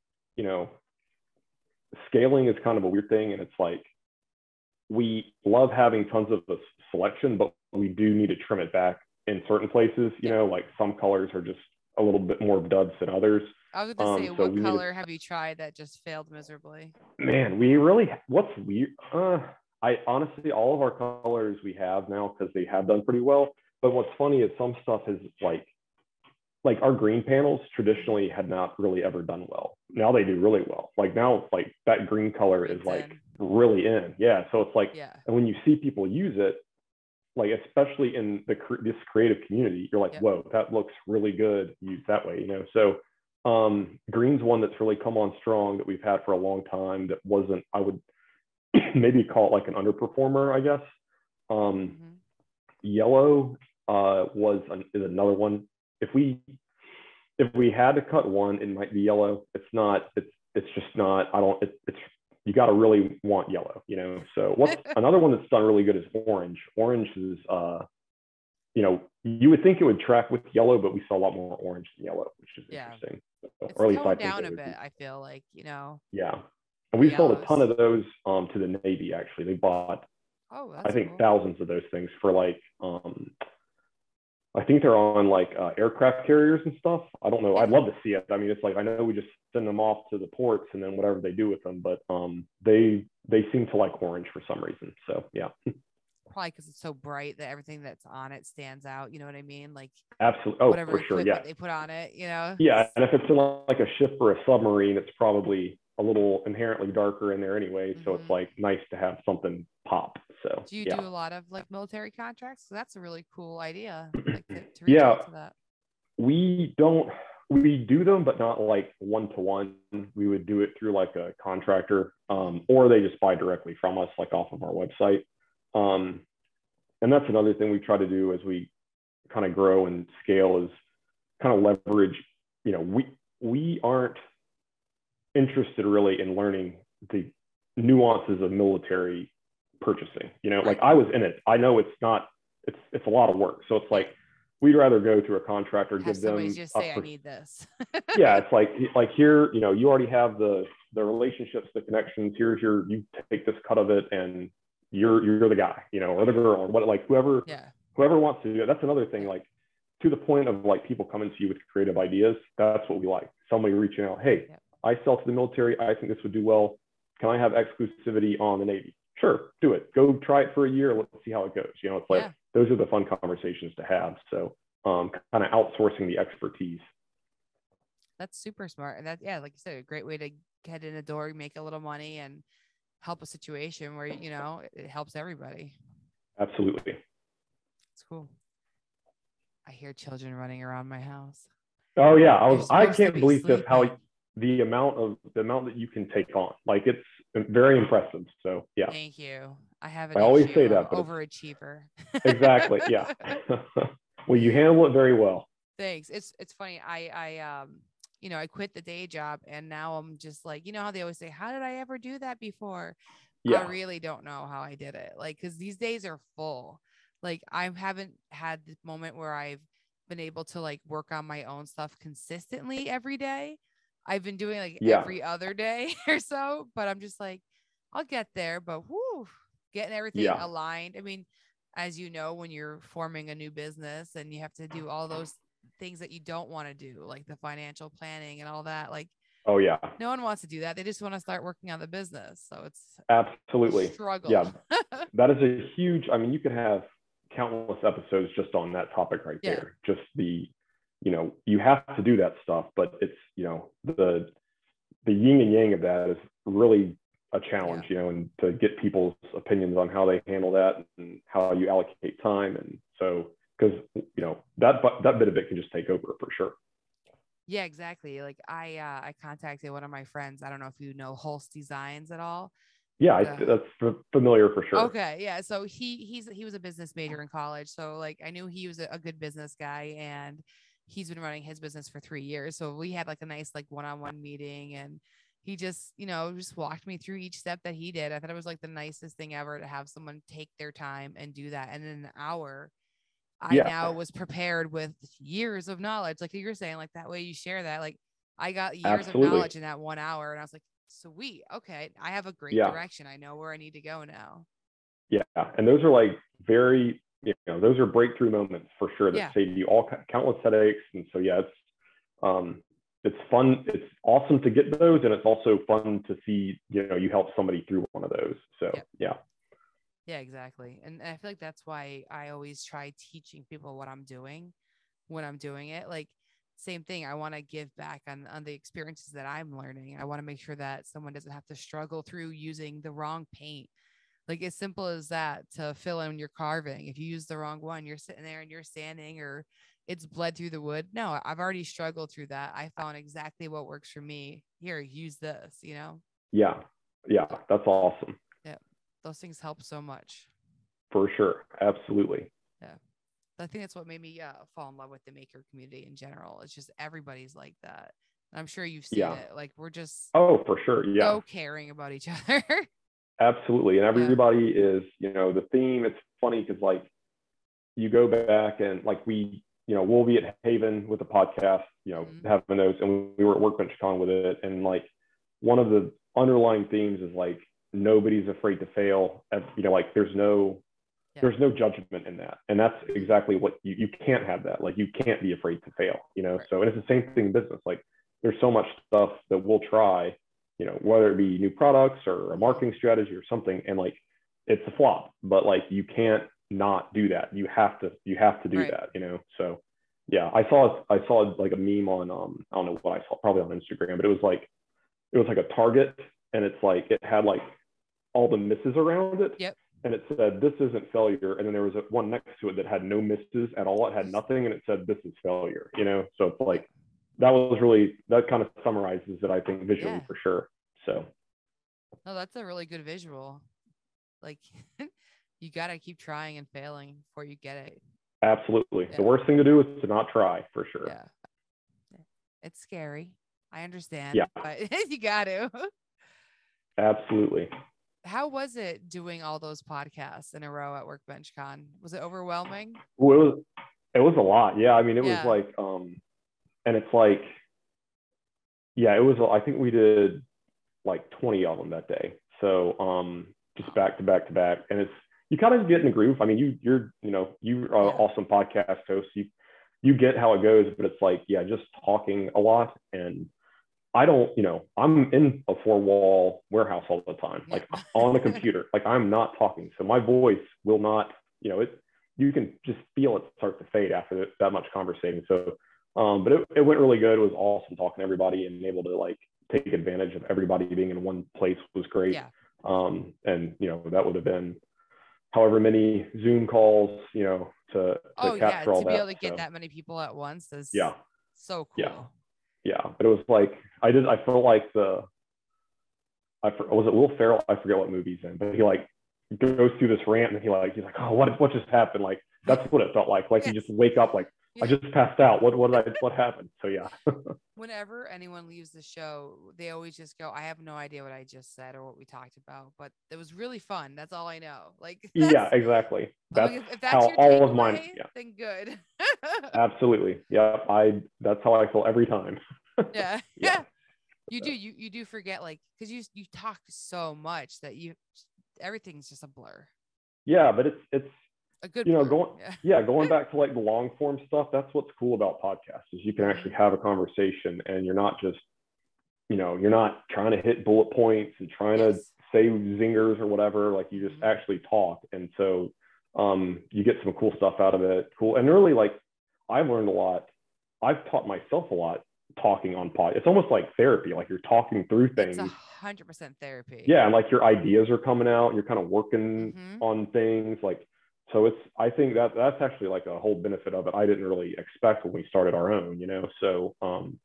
scaling is kind of a weird thing. And it's like, we love having tons of the selection, but we do need to trim it back in certain places. Like some colors are just a little bit more duds than others.
I was going to say, what color have you tried that just failed miserably?
Man, what's weird? I honestly, all of our colors we have now, because they have done pretty well. But what's funny is some stuff is like our green panels traditionally had not really ever done well. Now they do really well. Like now, like that green color is like really in. Yeah. So it's like, and when you see people use it, like especially in this creative community, you're like, whoa, that looks really good used that way, So green's one that's really come on strong that we've had for a long time. That wasn't, maybe call it like an underperformer, I guess. Yellow is another one. If we had to cut one, it might be yellow. It's not. It's just not. It's you got to really want yellow, you know. So what's another one that's done really good is orange. Orange is you know, you would think it would track with yellow, but we saw a lot more orange than yellow, which is interesting.
It's toned down a bit, I feel like, you know.
Yeah. And we sold a ton of those to the Navy, actually. They bought, I think, cool. Thousands of those things for like, I think they're on like aircraft carriers and stuff. I don't know. I'd love to see it. I mean, it's like, I know we just send them off to the ports and then whatever they do with them, but they seem to like orange for some reason. So, yeah.
Probably because it's so bright that everything that's on it stands out. You know what I mean? Like
absolutely. Oh,
whatever
for sure. Yeah.
they put on it, you know?
Yeah. And if it's in like a ship or a submarine, it's probably a little inherently darker in there anyway. So it's like nice to have something pop. So
do you do a lot of like military contracts? So that's a really cool idea. Like to
reach out to that. We do them, but not like one-to-one. We would do it through like a contractor, or they just buy directly from us, like off of our website. And that's another thing we try to do as we kind of grow and scale is kind of leverage, you know, we aren't interested really in learning the nuances of military purchasing, you know, like I was in it. I know it's a lot of work. So it's like, we'd rather go through a contractor, give them
just say, I need this.
Yeah. It's like here, you know, you already have the relationships, the connections. You take this cut of it and you're the guy, you know, or the girl, or what, like whoever wants to do it. That's another thing, like to the point of like people coming to you with creative ideas. That's what we like. Somebody reaching out, hey, I sell to the military. I think this would do well. Can I have exclusivity on the Navy? Sure, do it. Go try it for a year. Let's see how it goes. You know, it's like those are the fun conversations to have. So kind of outsourcing the expertise.
That's super smart. And that, like you said, a great way to get in the door, make a little money and help a situation where, you know, it helps everybody.
Absolutely.
It's cool. I hear children running around my house.
Oh yeah. I can't believe just how the amount that you can take on. Like it's very impressive. So yeah.
Thank you. I
always say that,
but overachiever.
Exactly. Yeah. Well, you handle it very well.
Thanks. It's funny. I you know, I quit the day job and now I'm just like, you know how they always say, how did I ever do that before? Yeah. I really don't know how I did it. Like, cause these days are full. Like I haven't had the moment where I've been able to like work on my own stuff consistently every day. I've been doing like every other day or so, but I'm just like, I'll get there, but getting everything aligned. I mean, as you know, when you're forming a new business and you have to do all those things that you don't want to do, like the financial planning and all that, like,
oh yeah,
no one wants to do that. They just want to start working on the business. So it's
absolutely
a struggle.
Yeah. That is a huge, I mean, you could have countless episodes just on that topic right there. Just the, you know, you have to do that stuff, but it's, you know, the yin and yang of that is really a challenge, you know, and to get people's opinions on how they handle that and how you allocate time. And so, because, you know, that bit of it can just take over for sure.
Yeah, exactly. Like I contacted one of my friends. I don't know if you know Holst Designs at all.
Yeah, that's familiar for sure.
Okay, yeah. So he was a business major in college. So like I knew he was a good business guy, and he's been running his business for 3 years. So we had like a nice like one-on-one meeting, and he just, you know, just walked me through each step that he did. I thought it was like the nicest thing ever to have someone take their time and do that. And in an hour, I now was prepared with years of knowledge. Like you're saying, like that way you share that. Like I got years of knowledge in that 1 hour, and I was like, sweet. Okay. I have a great direction. I know where I need to go now. Yeah.
And those are like very, you know, those are breakthrough moments for sure that save you all countless headaches. And so, it's fun. It's awesome to get those. And it's also fun to see, you know, you help somebody through one of those. So, yeah,
exactly. And I feel like that's why I always try teaching people what I'm doing when I'm doing it. Like, same thing. I want to give back on the experiences that I'm learning. I want to make sure that someone doesn't have to struggle through using the wrong paint. Like as simple as that to fill in your carving. If you use the wrong one, you're sitting there and you're sanding or it's bled through the wood. No, I've already struggled through that. I found exactly what works for me. Here, use this, you know?
Yeah. That's awesome.
Yeah. those things help so much.
For sure. Absolutely.
Yeah. I think that's what made me fall in love with the maker community in general. It's just everybody's like that. And I'm sure you've seen it. Like we're just
for sure. Yeah.
so caring about each other.
Absolutely. And everybody is, the theme, it's funny because like you go back and like we'll be at Haven with the podcast, having those, and we were at Workbench Con with it. And like one of the underlying themes is like, nobody's afraid to fail. Like there's no judgment in that. And that's exactly what you can't have that. Like you can't be afraid to fail,
Right.
So, and it's the same thing in business. Like there's so much stuff that we'll try, whether it be new products or a marketing strategy or something. And like, it's a flop, but like, you can't not do that. You have to do
right.
that, So yeah, I saw like a meme on, I don't know what I saw, probably on Instagram, but it was like a target, and it's like, it had like all the misses around it.
Yep.
And it said, this isn't failure. And then there was one next to it that had no misses at all. It had nothing. And it said, this is failure, So it's like, that kind of summarizes it, I think, visually for sure. So.
No, that's a really good visual. Like you got to keep trying and failing before you get it.
Absolutely.
Yeah.
The worst thing to do is to not try, for sure.
Yeah. It's scary. I understand.
Yeah.
But you got to.
Absolutely.
How was it doing all those podcasts in a row at Workbench Con? Was it overwhelming?
Well, it was a lot. Yeah. I mean, it was like, and it's like, it was, I think we did like 20 of them that day. So, just back to back to back. And you kind of get in the groove. I mean, you're an awesome podcast host. You get how it goes, but it's like, just talking a lot. And I don't, I'm in a 4-wall warehouse all the time, like on a computer, like I'm not talking. So my voice will not, you can just feel it start to fade after that much conversating. So, but it went really good. It was awesome talking to everybody, and able to like take advantage of everybody being in one place was great.
Yeah.
And, that would have been however many Zoom calls, to capture all that.
To be able to get that many people at once is so cool.
Yeah, but it was like I felt like was it Will Ferrell? I forget what movie he's in, but he like goes through this rant, and he's like, oh, what just happened? Like that's what it felt like. Like you just wake up like, I just passed out. What happened? So yeah.
Whenever anyone leaves the show, they always just go, I have no idea what I just said or what we talked about, but it was really fun. That's all I know. Like
exactly. That's,
if that's
how
your
all of mine. Yeah.
Then good.
Absolutely. Yeah. That's how I feel every time.
Yeah. You do forget, like, because you talk so much that everything's just a blur.
Yeah, but it's
a good
going back to like the long form stuff. That's what's cool about podcasts, is you can actually have a conversation, and you're not just you're not trying to hit bullet points and trying to say zingers or whatever. Like you just actually talk, and so you get some cool stuff out of it. Cool. And really, like, I've learned a lot. I've taught myself a lot talking on pod. It's almost like therapy. Like you're talking through things.
It's 100% therapy.
Yeah. And like your ideas are coming out. You're kind of working on things. Like, so I think that's actually like a whole benefit of it. I didn't really expect when we started our own, so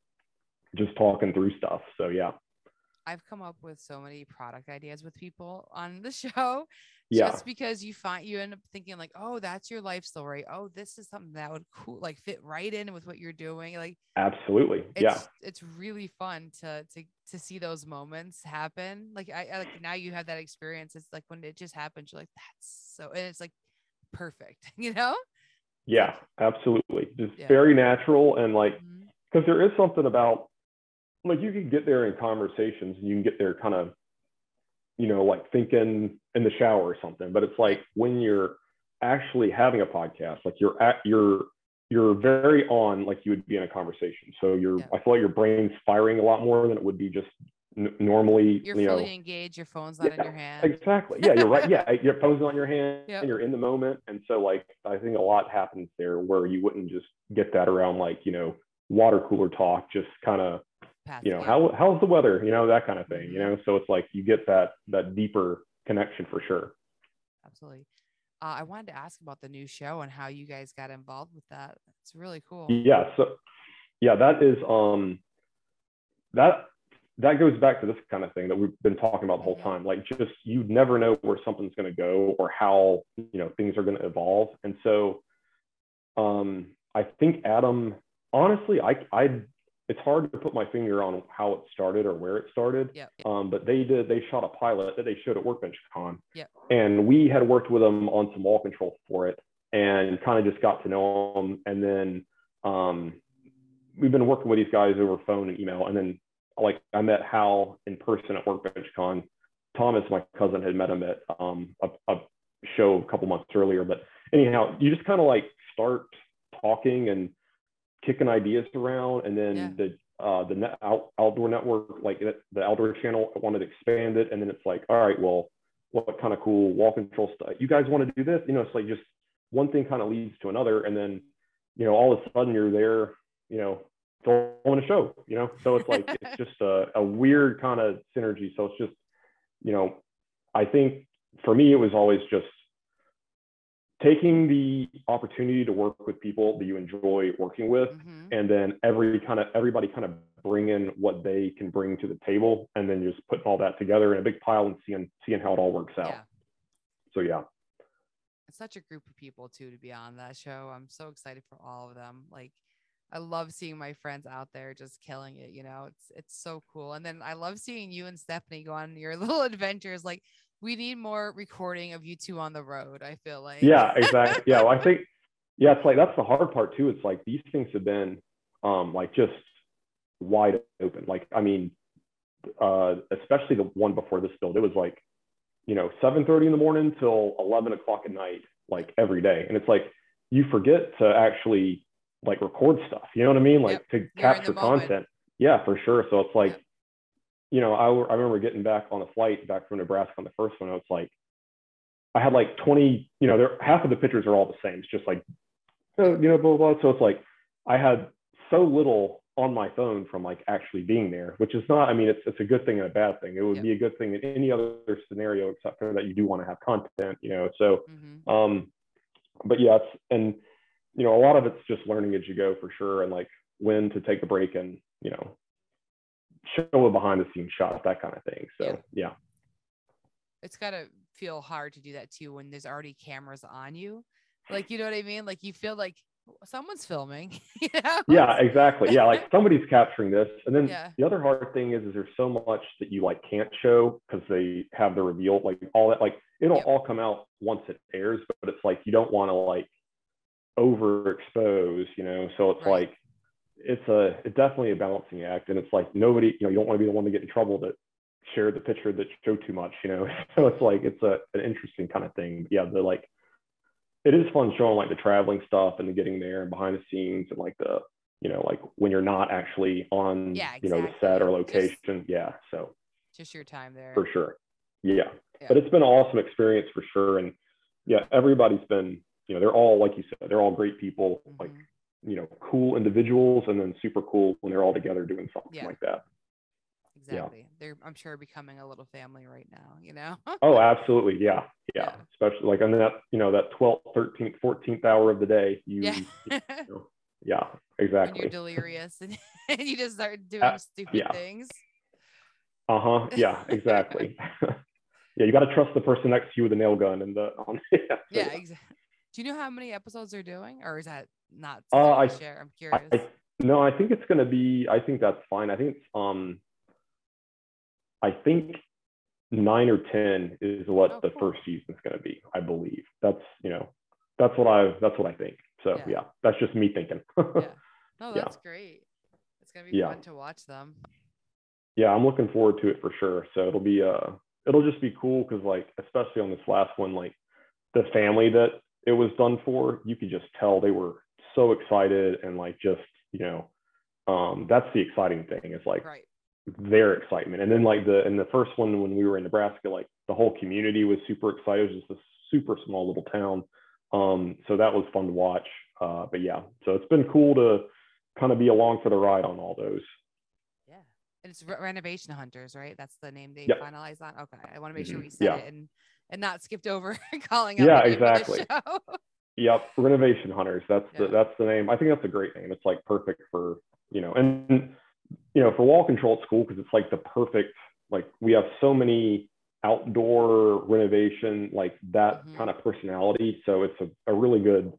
just talking through stuff. So yeah.
I've come up with so many product ideas with people on the show.
Yeah.
Just because you end up thinking like, oh, that's your life story. Oh, this is something that would fit right in with what you're doing. Like, absolutely. It's really fun to see those moments happen. Like I like now you have that experience. It's like when it just happens, you're like, that's so, and it's like perfect, Yeah,
absolutely. Just very natural. And like, because there is something about, like, you can get there in conversations, and you can get there kind of, like thinking in the shower or something, but it's like when you're actually having a podcast, like you're very on, like you would be in a conversation. So I feel like your brain's firing a lot more than it would be just normally.
You're fully engaged. Your phone's not in your hand.
Exactly. Yeah, you're right. Yeah, your phone's not in your hand, and you're in the moment. And so, like, I think a lot happens there where you wouldn't just get that around, like, water cooler talk, just kind of, how's the weather, that kind of thing, so it's like you get that that connection for sure.
Absolutely. I wanted to ask about the new show and how you guys got involved with that. It's really cool.
Yeah. So that is that goes back to this kind of thing that we've been talking about the whole time. Like, just, you never know where something's going to go or how, things are going to evolve. And so I think Adam, honestly, it's hard to put my finger on how it started or where it started.
Yep.
But they shot a pilot that they showed at Workbench Con.
Yep.
And we had worked with them on some wall control for it and kind of just got to know them. And then we've been working with these guys over phone and email. And then, like, I met Hal in person at Workbench Con. Thomas, my cousin, had met him at a show a couple months earlier. But anyhow, you just kind of like start talking and kicking ideas around, and then the outdoor network, like the outdoor channel, I wanted to expand it, and then it's like, all right, well, what kind of cool wall control stuff? You guys want to do this? It's like just one thing kind of leads to another, and then all of a sudden you're there, throwing a show, So it's like it's just a weird kind of synergy. So it's just, I think for me it was always just taking the opportunity to work with people that you enjoy working with, and then everybody kind of bring in what they can bring to the table, and then just putting all that together in a big pile and seeing how it all works out.
Yeah.
So yeah.
It's such a group of people too to be on that show. I'm so excited for all of them. Like, I love seeing my friends out there just killing it. It's so cool. And then I love seeing you and Stephanie go on your little adventures. Like, we need more recording of you two on the road, I feel like.
Yeah, exactly. Yeah, well, I think, it's like, that's the hard part too. It's like, these things have been like just wide open. Like, I mean, especially the one before this build, it was like, 7:30 in the morning till 11 o'clock at night, like every day. And it's like, you forget to actually like record stuff, you know what I mean? Like, to capture content. Yeah, for sure. So it's like, I remember getting back on the flight back from Nebraska on the first one. It's like, I had like 20, half of the pictures are all the same. It's just like, blah, blah, blah. So it's like, I had so little on my phone from like actually being there, which is not, I mean, it's a good thing and a bad thing. It would be a good thing in any other scenario, except for that you do want to have content, so, but yeah, and, a lot of it's just learning as you go for sure. And like when to take a break and, show a behind the scenes shot, that kind of thing. So yeah.
It's gotta feel hard to do that too when there's already cameras on you. Like, you know what I mean? Like, you feel like someone's filming.
Yeah, exactly. Yeah, like somebody's capturing this. And then the other hard thing is there's so much that you like can't show because they have the reveal, like all that, like it'll all come out once it airs, but it's like you don't want to like overexpose, so it's like it's definitely a balancing act. And it's like nobody, you don't want to be the one to get in trouble that shared the picture that showed too much, so it's like it's an interesting kind of thing. But yeah, they're like, it is fun showing like the traveling stuff and the getting there and behind the scenes and like the, like when you're not actually on, the set or location. So
just your time there.
For sure. Yeah. But it's been an awesome experience for sure. And everybody's been, they're all, like you said, they're all great people, like, cool individuals, and then super cool when they're all together doing something like that.
Exactly. They're, I'm sure, becoming a little family right now,
Oh, absolutely. Yeah. Especially like on that, that 12th, 13th, 14th hour of the day, yeah, exactly.
When you're delirious and you just start doing stupid things.
Yeah, exactly. Yeah, you got to trust the person next to you with a nail gun and
exactly. Do you know how many episodes they're doing, or is that not share? I'm curious.
No, I think it's going to be, I think that's fine. I think it's, I think 9 or 10 is what the first season's going to be. I believe that's what I think. So yeah, that's just me thinking.
No, that's great. It's going to be fun to watch them.
Yeah, I'm looking forward to it for sure. So it'll just be cool because like, especially on this last one, like the family that it was done for, you could just tell they were so excited and like just, that's the exciting thing. It's like their excitement. And then like in the first one, when we were in Nebraska, like the whole community was super excited. It was just a super small little town. So that was fun to watch. But yeah, so it's been cool to kind of be along for the ride on all those.
Yeah. And it's Renovation Hunters, right? That's the name they finalized on. Okay. I want to make sure we said it and not skipped over calling out the name of the show.
Yep. Renovation Hunters. That's the name. I think that's a great name. It's like perfect for, and for wall control, it's cool because it's like the perfect, like we have so many outdoor renovation, like that kind of personality. So it's a really good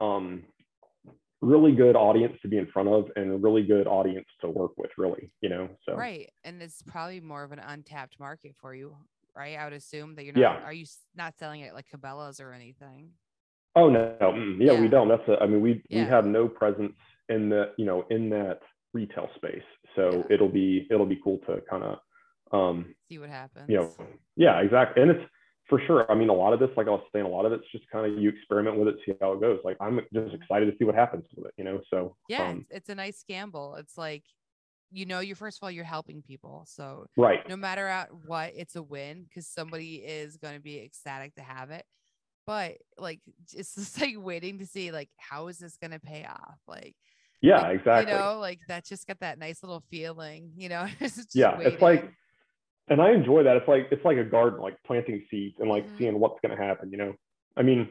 audience to be in front of, and a really good audience to work with, really, so.
Right. And it's probably more of an untapped market for you, right? I would assume that you're not, are you not selling it like Cabela's or anything?
Oh, no. Yeah, we don't. We have no presence in the, in that retail space. So it'll be cool to kind of,
see what happens.
Yeah, exactly. And it's for sure. I mean, a lot of this, like I was saying, a lot of it's just kind of you experiment with it, see how it goes. Like I'm just excited to see what happens with it, so.
Yeah, it's a nice gamble. It's like, you're first of all, you're helping people. So
right.
No matter what, it's a win because somebody is going to be ecstatic to have it. But like, it's just like waiting to see like, how is this going to pay off? Like,
yeah, exactly.
Like that just got that nice little feeling, it's
yeah,
waiting.
It's like, and I enjoy that. It's like a garden, like planting seeds and like seeing what's going to happen, I mean,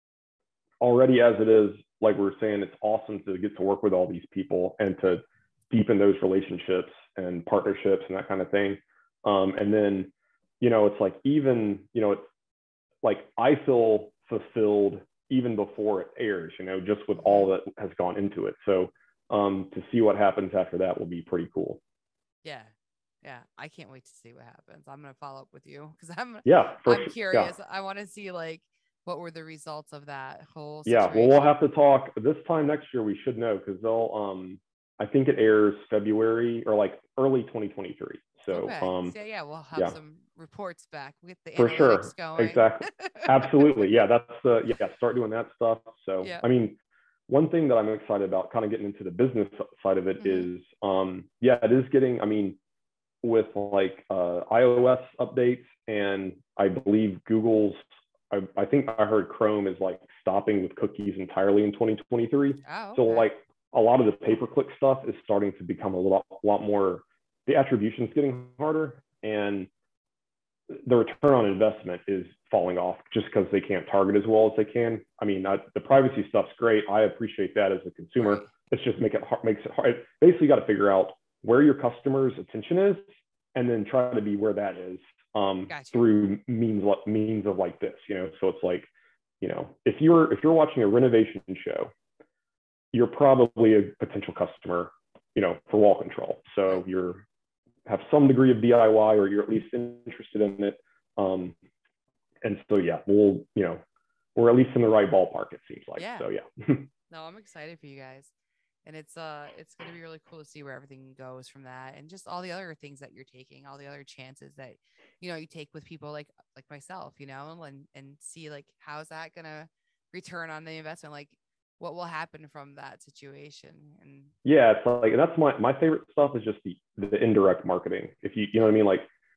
already as it is, like we were saying, it's awesome to get to work with all these people and to deepen those relationships and partnerships and that kind of thing. And then, it's like, even, it's like, I feel fulfilled even before it airs, just with all that has gone into it. So to see what happens after that will be pretty cool.
Yeah, I can't wait to see what happens. I'm going to follow up with you because I'm curious. Yeah. I want to see like what were the results of that whole situation.
Yeah, well, we'll have to talk this time next year. We should know because they'll I think it airs February or like early 2023. So
okay. We'll have some reports back with the
for
analytics going.
Exactly. Absolutely. Yeah, that's start doing that stuff. So I mean, one thing that I'm excited about, kind of getting into the business side of it, is it is getting, I mean, with like iOS updates, and I believe Google's, I think I heard Chrome is like stopping with cookies entirely in 2023.
Oh, okay.
So like a lot of the pay-per-click stuff is starting to become a lot more, the attribution's getting harder, and the return on investment is falling off just because they can't target as well as they can. I mean, the privacy stuff's great. I appreciate that as a consumer.
Right.
It's just makes it hard. Basically, got to figure out where your customer's attention is, and then try to be where that is through means of like this, So it's like, if you're watching a renovation show, you're probably a potential customer, for wall control. So you're have some degree of DIY, or you're at least interested in it. And so we're at least in the right ballpark, it seems like.
Yeah.
So
No, I'm excited for you guys. And it's going to be really cool to see where everything goes from that, and just all the other things that you're taking, all the other chances that, you take with people like myself, and see like, how's that going to return on the investment? Like what will happen from that situation? And
it's like, and that's my favorite stuff is just the indirect marketing. If you know what I mean? Like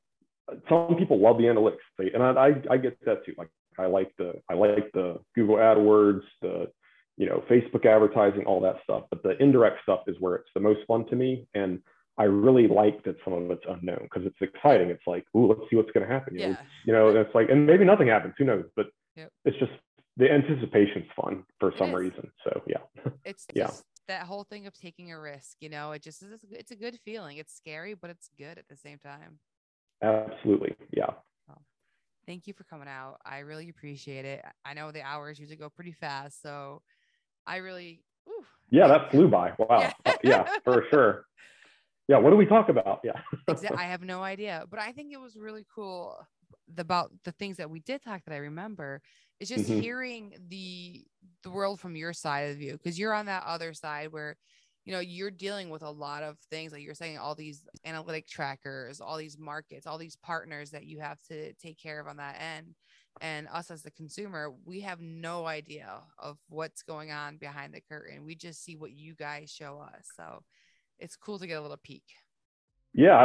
some people love the analytics, and I get that too. Like I like the Google AdWords, the Facebook advertising, all that stuff. But the indirect stuff is where it's the most fun to me. And I really like that some of it's unknown because it's exciting. It's like, ooh, let's see what's going to happen. And it's like, and maybe nothing happens, who knows? But it's just, the anticipation's fun for some reason. So
it's just that whole thing of taking a risk, it's a good feeling. It's scary, but it's good at the same time.
Absolutely. Yeah.
Well, thank you for coming out. I really appreciate it. I know the hours usually go pretty fast, so I really,
that flew by. Wow. Yeah, for sure. Yeah. What do we talk about? Yeah.
I have no idea, but I think it was really cool about the things that we did talk that I remember is just hearing the world from your side of the view. Because you're on that other side where, you're dealing with a lot of things. Like you're saying, all these analytic trackers, all these markets, all these partners that you have to take care of on that end. And us as the consumer, we have no idea of what's going on behind the curtain. We just see what you guys show us. So it's cool to get a little peek.
Yeah, I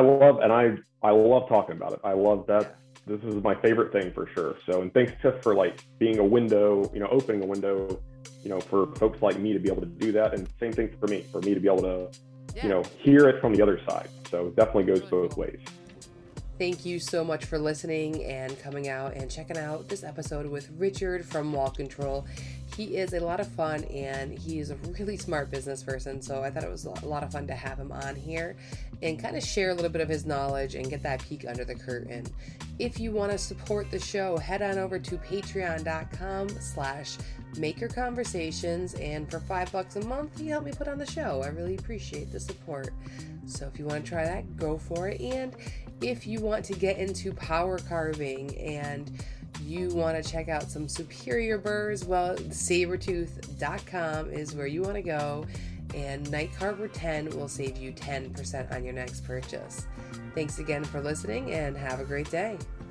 love talking about it. I love that. Yeah. This is my favorite thing for sure. So, and thanks Tiff for like being a window, opening a window, for folks like me to be able to do that. And same thing for me to be able to, hear it from the other side. So it definitely goes both ways.
Thank you so much for listening and coming out and checking out this episode with Richard from Wall Control. He is a lot of fun, and he's a really smart business person, so I thought it was a lot of fun to have him on here and kind of share a little bit of his knowledge and get that peek under the curtain. If you want to support the show, head on over to patreon.com/makerconversations, and for $5 a month, you help me put on the show. I really appreciate the support. So if you want to try that, go for it. And if you want to get into power carving and you want to check out some superior burrs, well, Sabertooth.com is where you want to go, and Night Carver 10 will save you 10% on your next purchase. Thanks again for listening, and have a great day.